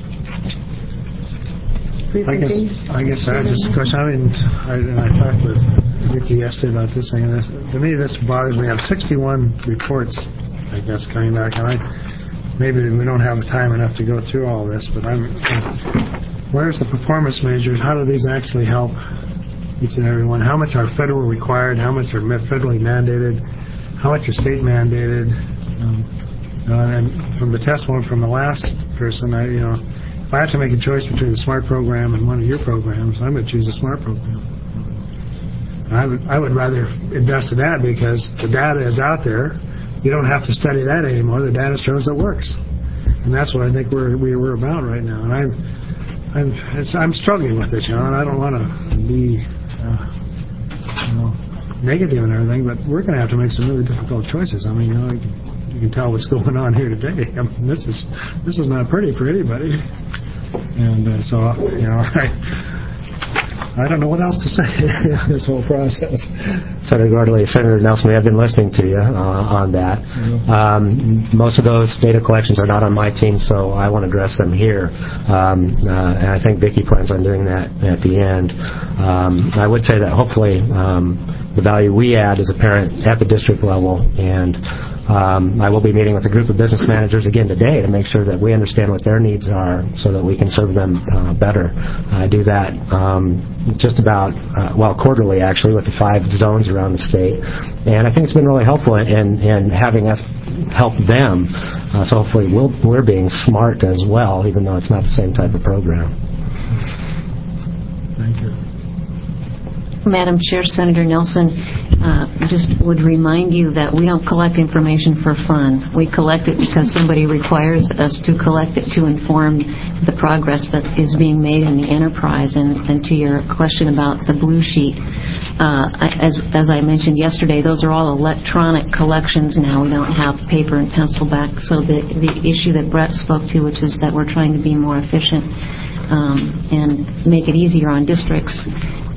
I guess I just a question. I talked with Vicki yesterday about this thing, and to me this bothers me. I have 61 reports, I guess, coming back, and maybe we don't have time enough to go through all this, but where's the performance measures? How do these actually help each and every one? How much are federal required? How much are federally mandated? How much are state mandated? And from the testimony from the last person, if I have to make a choice between the SMART program and one of your programs, I'm going to choose the SMART program. And I would rather invest in that because the data is out there. You don't have to study that anymore. The data shows it works, and that's what I think we're about right now. And I'm struggling with it, and I don't want to be negative and everything, but we're going to have to make some really difficult choices. I mean, you can tell what's going on here today. I mean, this is not pretty for anybody, and so I don't know what else to say in this whole process. Senator Gardley, Senator Nelson, we have been listening to you on that. Most of those data collections are not on my team, so I won't address them here. And I think Vicki plans on doing that at the end. I would say that hopefully the value we add is apparent at the district level, and I will be meeting with a group of business managers again today to make sure that we understand what their needs are so that we can serve them better. I do that just about, quarterly actually, with the 5 zones around the state. And I think it's been really helpful in having us help them. So hopefully we're being smart as well, even though it's not the same type of program. Thank you. Madam Chair, Senator Nelson, just would remind you that we don't collect information for fun. We collect it because somebody requires us to collect it to inform the progress that is being made in the enterprise. And to your question about the blue sheet, as I mentioned yesterday, those are all electronic collections now. We don't have paper and pencil back. So the issue that Brett spoke to, which is that we're trying to be more efficient and make it easier on districts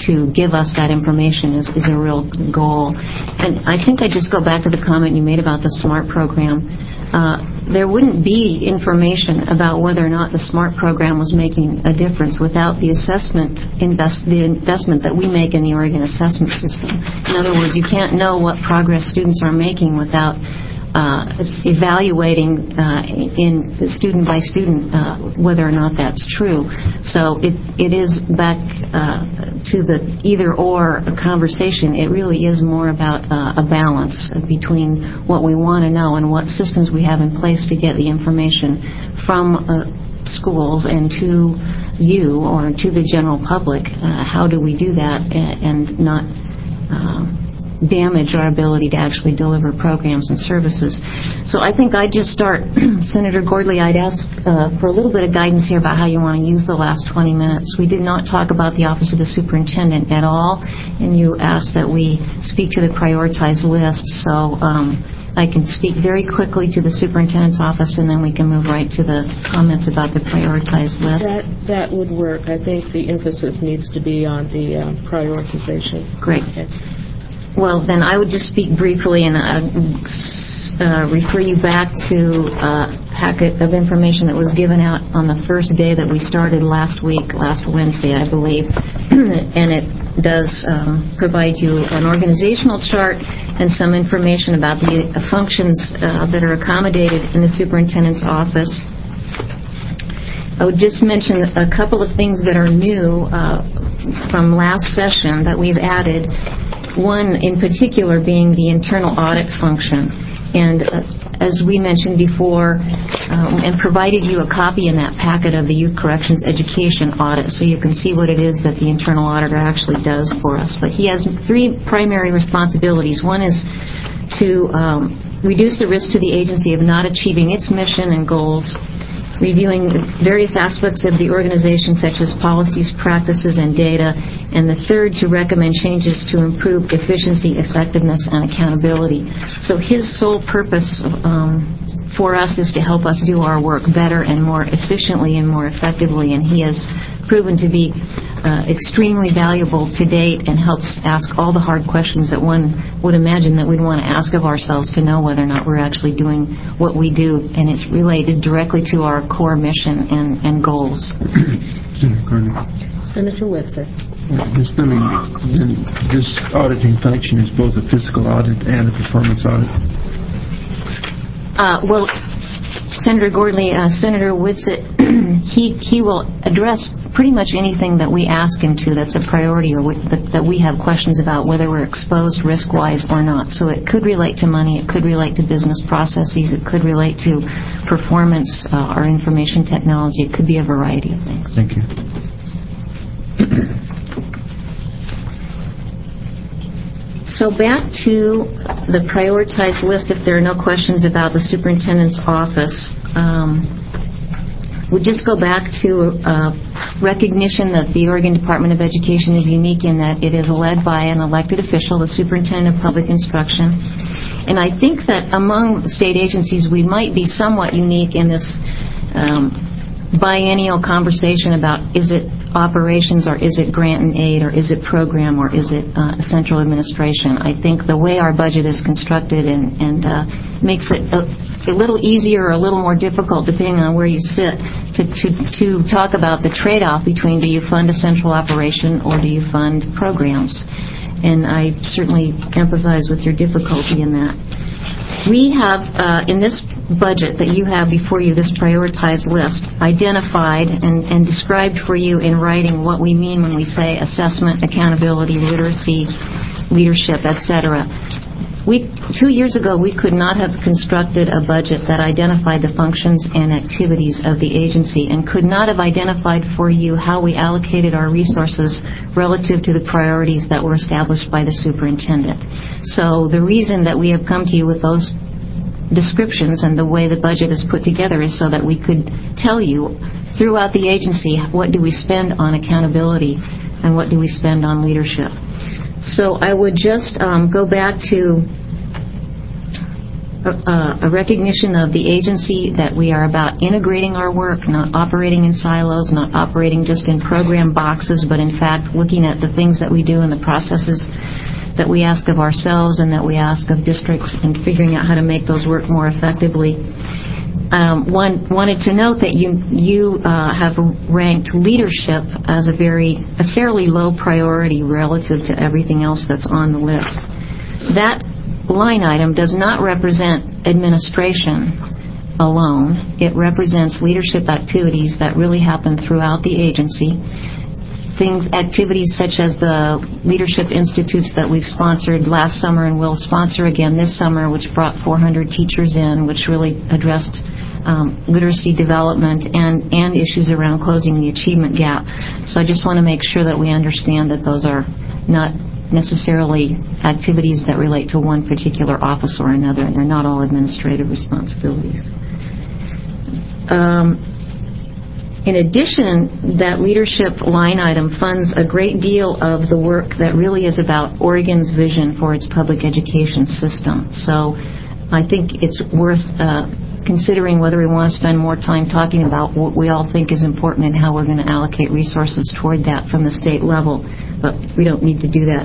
to give us that information is a real goal. And I think I just go back to the comment you made about the SMART program. There wouldn't be information about whether or not the SMART program was making a difference without the the investment that we make in the Oregon assessment system. In other words, you can't know what progress students are making without evaluating in student by student whether or not that's true. So it is back to the either-or conversation. It really is more about a balance between what we want to know and what systems we have in place to get the information from schools and to you or to the general public. How do we do that and not damage our ability to actually deliver programs and services? So I think I'd just start, Senator Gordley, I'd ask for a little bit of guidance here about how you want to use the last 20 minutes. We did not talk about the Office of the Superintendent at all, and you asked that we speak to the prioritized list. So I can speak very quickly to the Superintendent's office, and then we can move right to the comments about the prioritized list. That would work. I think the emphasis needs to be on the prioritization. Great. Okay. Well, then I would just speak briefly and refer you back to a packet of information that was given out on the first day that we started last Wednesday, I believe. And it does provide you an organizational chart and some information about the functions that are accommodated in the superintendent's office. I would just mention a couple of things that are new from last session that we've added. One in particular being the internal audit function. And as we mentioned before, and provided you a copy in that packet of the Youth Corrections Education Audit, so you can see what it is that the internal auditor actually does for us. But he has three primary responsibilities. One is to reduce the risk to the agency of not achieving its mission and goals, reviewing various aspects of the organization such as policies, practices, and data, and the third, to recommend changes to improve efficiency, effectiveness, and accountability. So his sole purpose for us is to help us do our work better and more efficiently and more effectively, and he has proven to be extremely valuable to date and helps ask all the hard questions that one would imagine that we'd want to ask of ourselves to know whether or not we're actually doing what we do, and it's related directly to our core mission and goals. Senator Whitson. Ms. Billing, then this auditing function is both a fiscal audit and a performance audit? Well, Senator Gordley, Senator Whitsitt, he will address pretty much anything that we ask him to that's a priority or that we have questions about, whether we're exposed risk-wise or not. So it could relate to money, it could relate to business processes, it could relate to performance or information technology. It could be a variety of things. Thank you. So back to the prioritized list, if there are no questions about the superintendent's office. We'll just go back to recognition that the Oregon Department of Education is unique in that it is led by an elected official, the Superintendent of Public Instruction. And I think that among state agencies we might be somewhat unique in this biennial conversation about is it operations or is it grant and aid or is it program or is it central administration. I think the way our budget is constructed and makes it a little easier or a little more difficult, depending on where you sit, to talk about the trade-off between do you fund a central operation or do you fund programs. And I certainly empathize with your difficulty in that. We have, in this budget that you have before you, this prioritized list, identified and described for you in writing what we mean when we say assessment, accountability, literacy, leadership, etc. 2 years ago, we could not have constructed a budget that identified the functions and activities of the agency and could not have identified for you how we allocated our resources relative to the priorities that were established by the superintendent. So the reason that we have come to you with those descriptions and the way the budget is put together is so that we could tell you throughout the agency what do we spend on accountability and what do we spend on leadership. So I would just go back to a recognition of the agency that we are about integrating our work, not operating in silos, not operating just in program boxes, but in fact looking at the things that we do and the processes that we ask of ourselves and that we ask of districts and figuring out how to make those work more effectively. Wanted to note that you have ranked leadership as a fairly low priority relative to everything else that's on the list. That line item does not represent administration alone. It represents leadership activities that really happen throughout the agency. Activities such as the Leadership Institutes that we've sponsored last summer and will sponsor again this summer, which brought 400 teachers in, which really addressed literacy development and issues around closing the achievement gap. So I just want to make sure that we understand that those are not necessarily activities that relate to one particular office or another, and they're not all administrative responsibilities. In addition, that leadership line item funds a great deal of the work that really is about Oregon's vision for its public education system. So I think it's worth considering whether we want to spend more time talking about what we all think is important and how we're going to allocate resources toward that from the state level. But we don't need to do that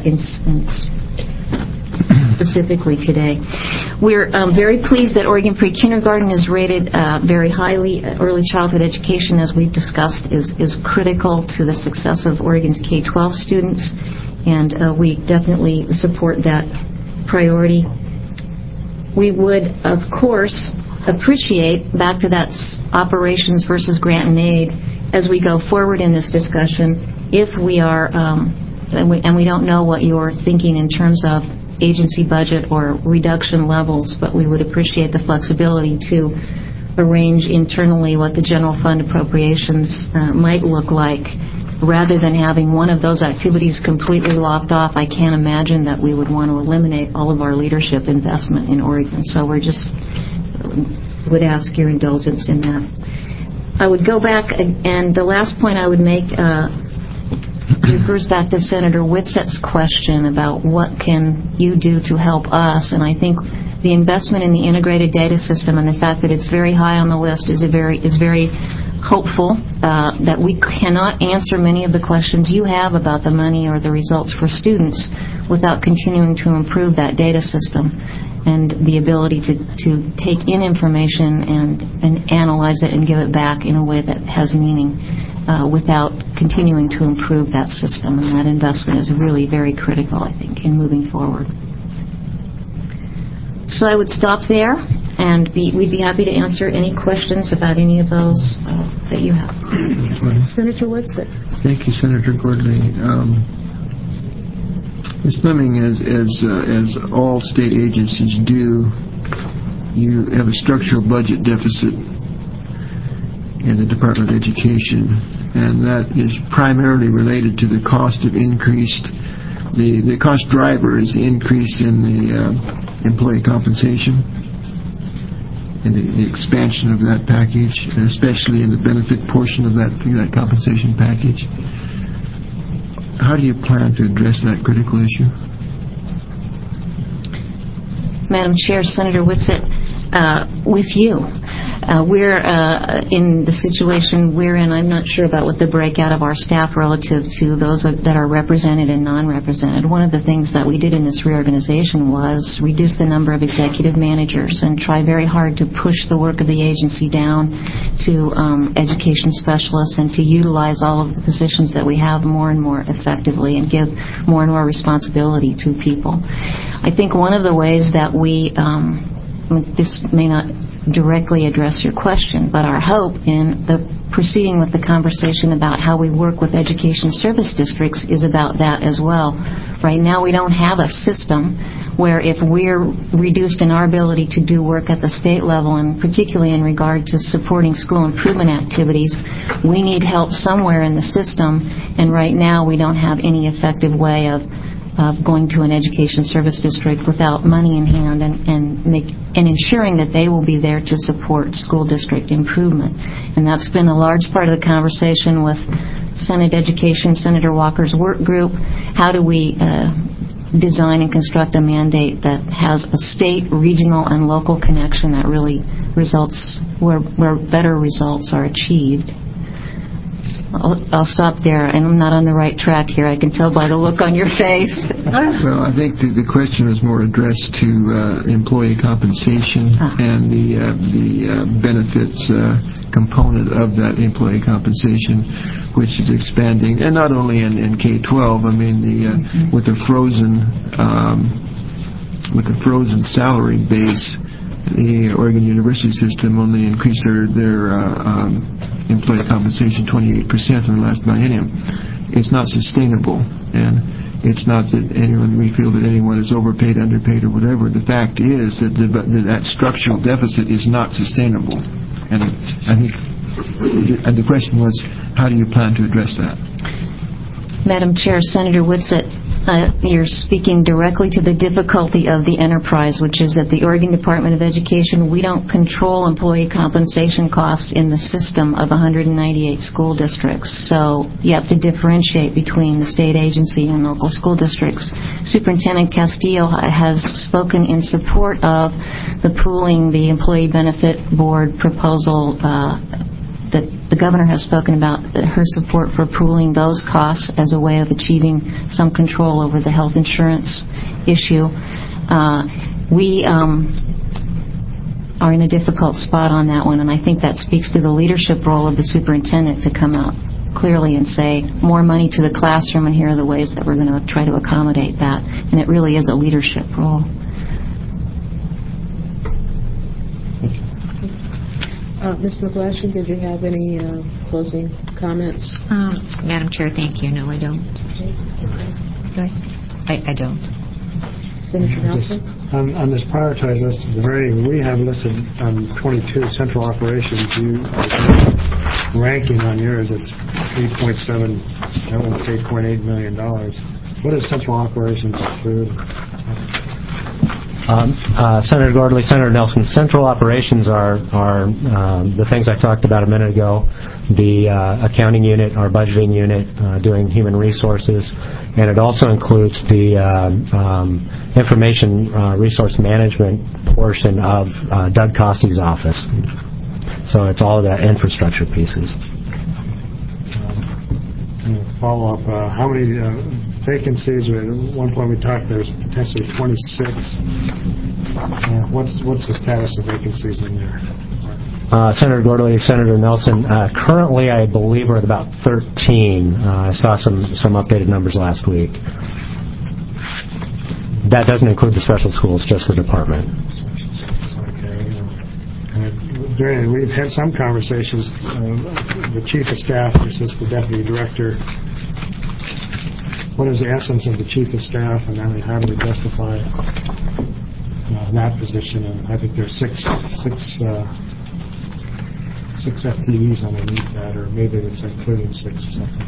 specifically today. We're very pleased that Oregon Pre-Kindergarten is rated very highly. Early childhood education, as we've discussed, is critical to the success of Oregon's K-12 students, and we definitely support that priority. We would, of course, appreciate, back to that operations versus grant and aid, as we go forward in this discussion, if we are, and we don't know what you're thinking in terms of agency budget or reduction levels, but we would appreciate the flexibility to arrange internally what the general fund appropriations might look like. Rather than having one of those activities completely lopped off, I can't imagine that we would want to eliminate all of our leadership investment in Oregon. So we're just would ask your indulgence in that. I would go back, and the last point I would make refers back to Senator Whitsett's question about what can you do to help us, and I think the investment in the integrated data system and the fact that it's very high on the list is very hopeful that we cannot answer many of the questions you have about the money or the results for students without continuing to improve that data system and the ability to take in information and analyze it and give it back in a way that has meaning without continuing to improve that system. And that investment is really very critical, I think, in moving forward. So I would stop there, and we'd be happy to answer any questions about any of those that you have. Senator Whitsett. Thank you, Senator Gordley. Ms. Fleming, as all state agencies do, you have a structural budget deficit in the Department of Education, and that is primarily related to the cost of the cost driver is the increase in the employee compensation and the expansion of that package, and especially in the benefit portion of that compensation package. How do you plan to address that critical issue? Madam Chair, Senator Whitsett, with you. We're in the situation we're in. I'm not sure about what the breakout of our staff relative to those that are represented and non-represented. One of the things that we did in this reorganization was reduce the number of executive managers and try very hard to push the work of the agency down to education specialists and to utilize all of the positions that we have more and more effectively and give more and more responsibility to people. I think one of the ways that we this may not directly address your question, but our hope in the proceeding with the conversation about how we work with education service districts is about that as well. Right now we don't have a system where if we're reduced in our ability to do work at the state level, and particularly in regard to supporting school improvement activities, we need help somewhere in the system, and right now we don't have any effective way of going to an education service district without money in hand and ensuring that they will be there to support school district improvement. And that's been a large part of the conversation with Senate Education, Senator Walker's work group. How do we design and construct a mandate that has a state, regional, and local connection that really results where better results are achieved. I'll stop there. I'm not on the right track here. I can tell by the look on your face. Well, I think the question is more addressed to employee compensation and the benefits component of that employee compensation, which is expanding, and not only in K-12. I mean, with the frozen salary base, the Oregon University system only increased their employee compensation 28% in the last biennium. It's not sustainable, and it's not that we feel that anyone is overpaid, underpaid, or whatever. The fact is that that structural deficit is not sustainable, and I think the question was, how do you plan to address that? Madam Chair, Senator Whitsett, you're speaking directly to the difficulty of the enterprise, which is that the Oregon Department of Education, we don't control employee compensation costs in the system of 198 school districts. So you have to differentiate between the state agency and local school districts. Superintendent Castillo has spoken in support of the pooling, the Employee Benefit Board proposal that the governor has spoken about, her support for pooling those costs as a way of achieving some control over the health insurance issue. We are in a difficult spot on that one, and I think that speaks to the leadership role of the superintendent to come out clearly and say more money to the classroom, and here are the ways that we're going to try to accommodate that. And it really is a leadership role. Ms. McGlashan, did you have any closing comments? Madam Chair, thank you. No, I don't. I don't. Senator Nelson? On this prioritized list, we have listed 22 central operations. Ranking on yours, it's 8.7, that one's $8.8 million. What does central operations include? Senator Gordley, Senator Nelson, central operations are the things I talked about a minute ago, the accounting unit, our budgeting unit, doing human resources, and it also includes the information resource management portion of Doug Costy's office. So it's all of that infrastructure pieces. Follow up, how many vacancies? At one point we talked there's potentially 26. What's the status of vacancies in there? Senator Gordley, Senator Nelson, currently I believe we're at about 13. I saw some updated numbers last week. That doesn't include the special schools, just the department. Okay. We've had some conversations, the chief of staff versus the deputy director. What is the essence of the chief of staff, and how do we justify that position? And I think there's six FTEs underneath that, or maybe it's including 6 or something.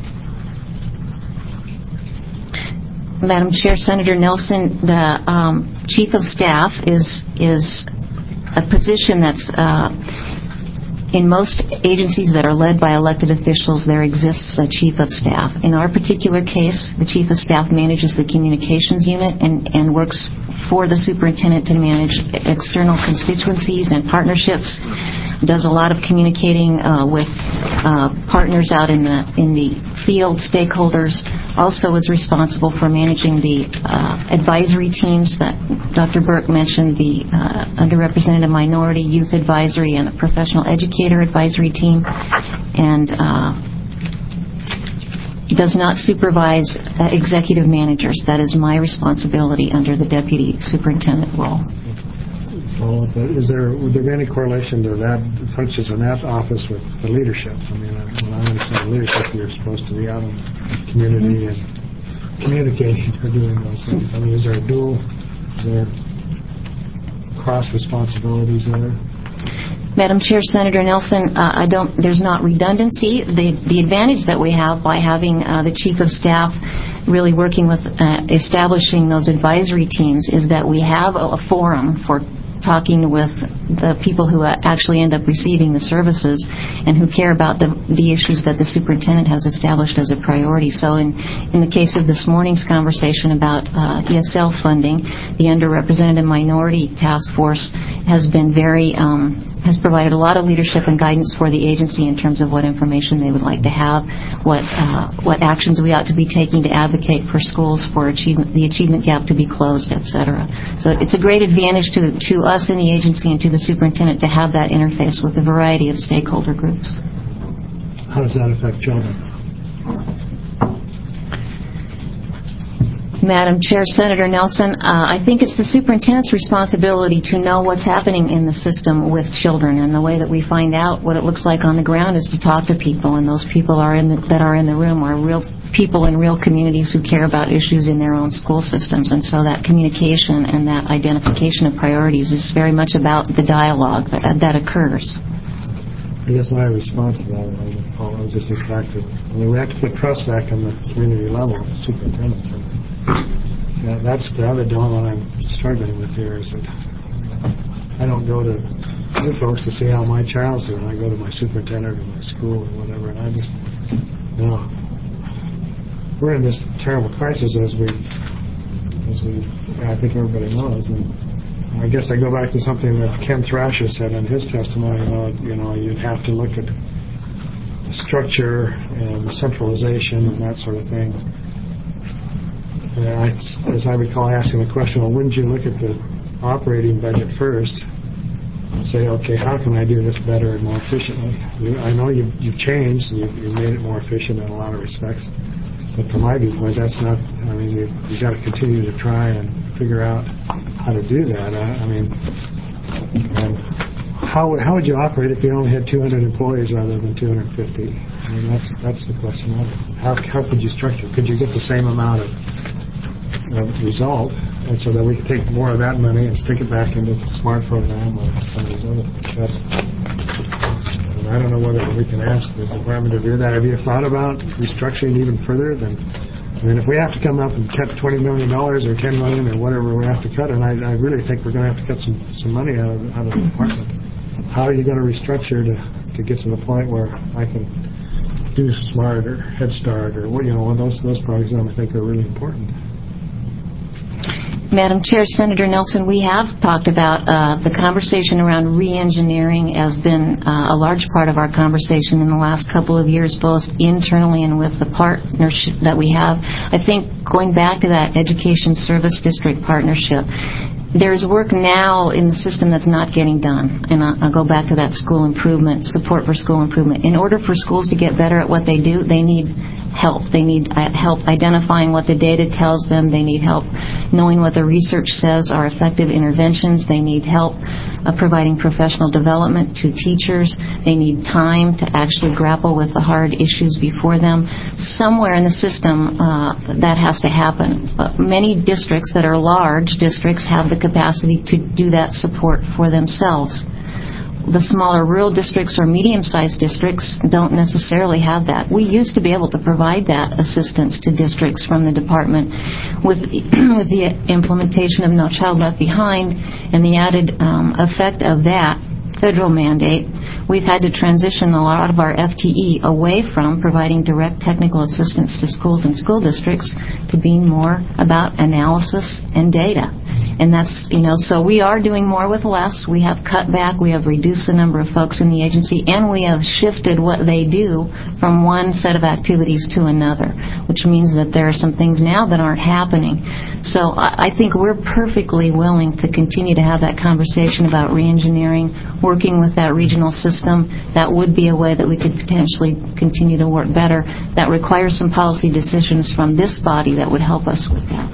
Madam Chair, Senator Nelson, the chief of staff is a position that's in most agencies that are led by elected officials, there exists a chief of staff. In our particular case, the chief of staff manages the communications unit and works for the superintendent to manage external constituencies and partnerships, does a lot of communicating with partners out in the field, stakeholders, also is responsible for managing the advisory teams that Dr. Burke mentioned, the underrepresented minority youth advisory and a professional educator advisory team, and does not supervise executive managers. That is my responsibility under the deputy superintendent role. Would there be any correlation to that functions in that office with the leadership? I mean, when I understand leadership, you're supposed to be out in the community and communicating or doing those things. I mean, is there cross responsibilities there? Madam Chair, Senator Nelson, there's not redundancy. The advantage that we have by having the chief of staff really working with establishing those advisory teams is that we have a forum for talking with the people who actually end up receiving the services and who care about the issues that the superintendent has established as a priority. So in the case of this morning's conversation about ESL funding, the Underrepresented Minority Task Force has been has provided a lot of leadership and guidance for the agency in terms of what information they would like to have, what actions we ought to be taking to advocate for schools for the achievement gap to be closed, etc. So it's a great advantage to us in the agency and to the superintendent to have that interface with a variety of stakeholder groups. How does that affect children? Madam Chair, Senator Nelson, I think it's the superintendent's responsibility to know what's happening in the system with children, and the way that we find out what it looks like on the ground is to talk to people, and those people that are in the room are real people in real communities who care about issues in their own school systems, and so that communication and that identification of priorities is very much about the dialogue that occurs. I guess my response to that, Paul, was just expected. We have to put trust back on the community level of superintendents. And that's the other dilemma I'm struggling with here, is that I don't go to other folks to see how my child's doing. I go to my superintendent or my school or whatever, and I just, we're in this terrible crisis as we I think everybody knows. And I guess I go back to something that Ken Thrasher said in his testimony about, you'd have to look at the structure and centralization and that sort of thing. As I recall asking the question, well, wouldn't you look at the operating budget first and say, okay, how can I do this better and more efficiently? I know you've changed and you've made it more efficient in a lot of respects, but from my viewpoint, that's not, you've got to continue to try and figure out how to do that. How would you operate if you only had 200 employees rather than 250? That's the question. How could you structure? Could you get the same amount of result, and so that we can take more of that money and stick it back into the SMART program or some of these other things? I don't know whether we can ask the department to do that. Have you thought about restructuring even further than? If we have to come up and cut $20 million or $10 million or whatever we have to cut, and I really think we're going to have to cut some money out of the department. How are you going to restructure to get to the point where I can do SMART or Head Start or those projects I think are really important? Madam Chair, Senator Nelson, we have talked about the conversation around re-engineering has been a large part of our conversation in the last couple of years, both internally and with the partnership that we have. I think going back to that Education Service District partnership, there's work now in the system that's not getting done. And I'll go back to that school improvement, support for school improvement. In order for schools to get better at what they do, they need help. They need help identifying what the data tells them. They need help knowing what the research says are effective interventions. They need help providing professional development to teachers. They need time to actually grapple with the hard issues before them. Somewhere in the system that has to happen. Many districts that are large districts have the capacity to do that support for themselves. The smaller rural districts or medium-sized districts don't necessarily have that. We used to be able to provide that assistance to districts from the department. With the implementation of No Child Left Behind and the added effect of that federal mandate, we've had to transition a lot of our FTE away from providing direct technical assistance to schools and school districts to being more about analysis and data. And that's, so we are doing more with less. We have cut back. We have reduced the number of folks in the agency, and we have shifted what they do from one set of activities to another, which means that there are some things now that aren't happening. So I think we're perfectly willing to continue to have that conversation about reengineering, working with that regional system. That would be a way that we could potentially continue to work better. That requires some policy decisions from this body that would help us with that.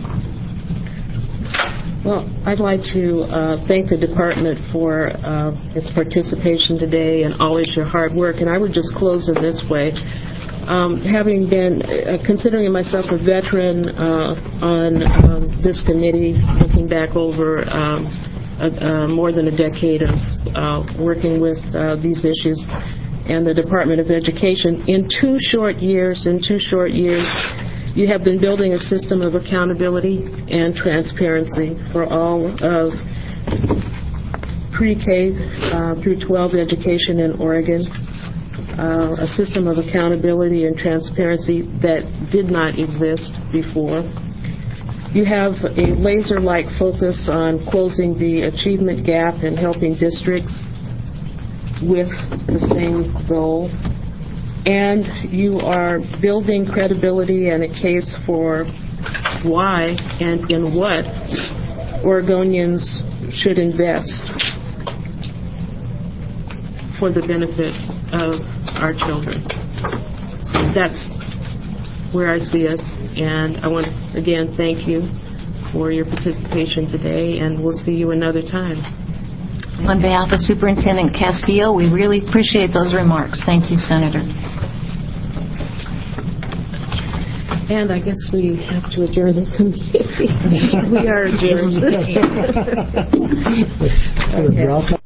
Well, I'd like to thank the department for its participation today and always your hard work. And I would just close in this way. Having been, considering myself a veteran on this committee, looking back over more than a decade of working with these issues and the Department of Education, in 2 short years, you have been building a system of accountability and transparency for all of pre-K through 12 education in Oregon, a system of accountability and transparency that did not exist before. You have a laser-like focus on closing the achievement gap and helping districts with the same goal. And you are building credibility and a case for why and in what Oregonians should invest for the benefit of our children. That's where I see us, and I want to again thank you for your participation today, and we'll see you another time. On behalf of Superintendent Castillo, we really appreciate those remarks. Thank you, Senator. And I guess we have to adjourn the committee. We are adjourned. Okay.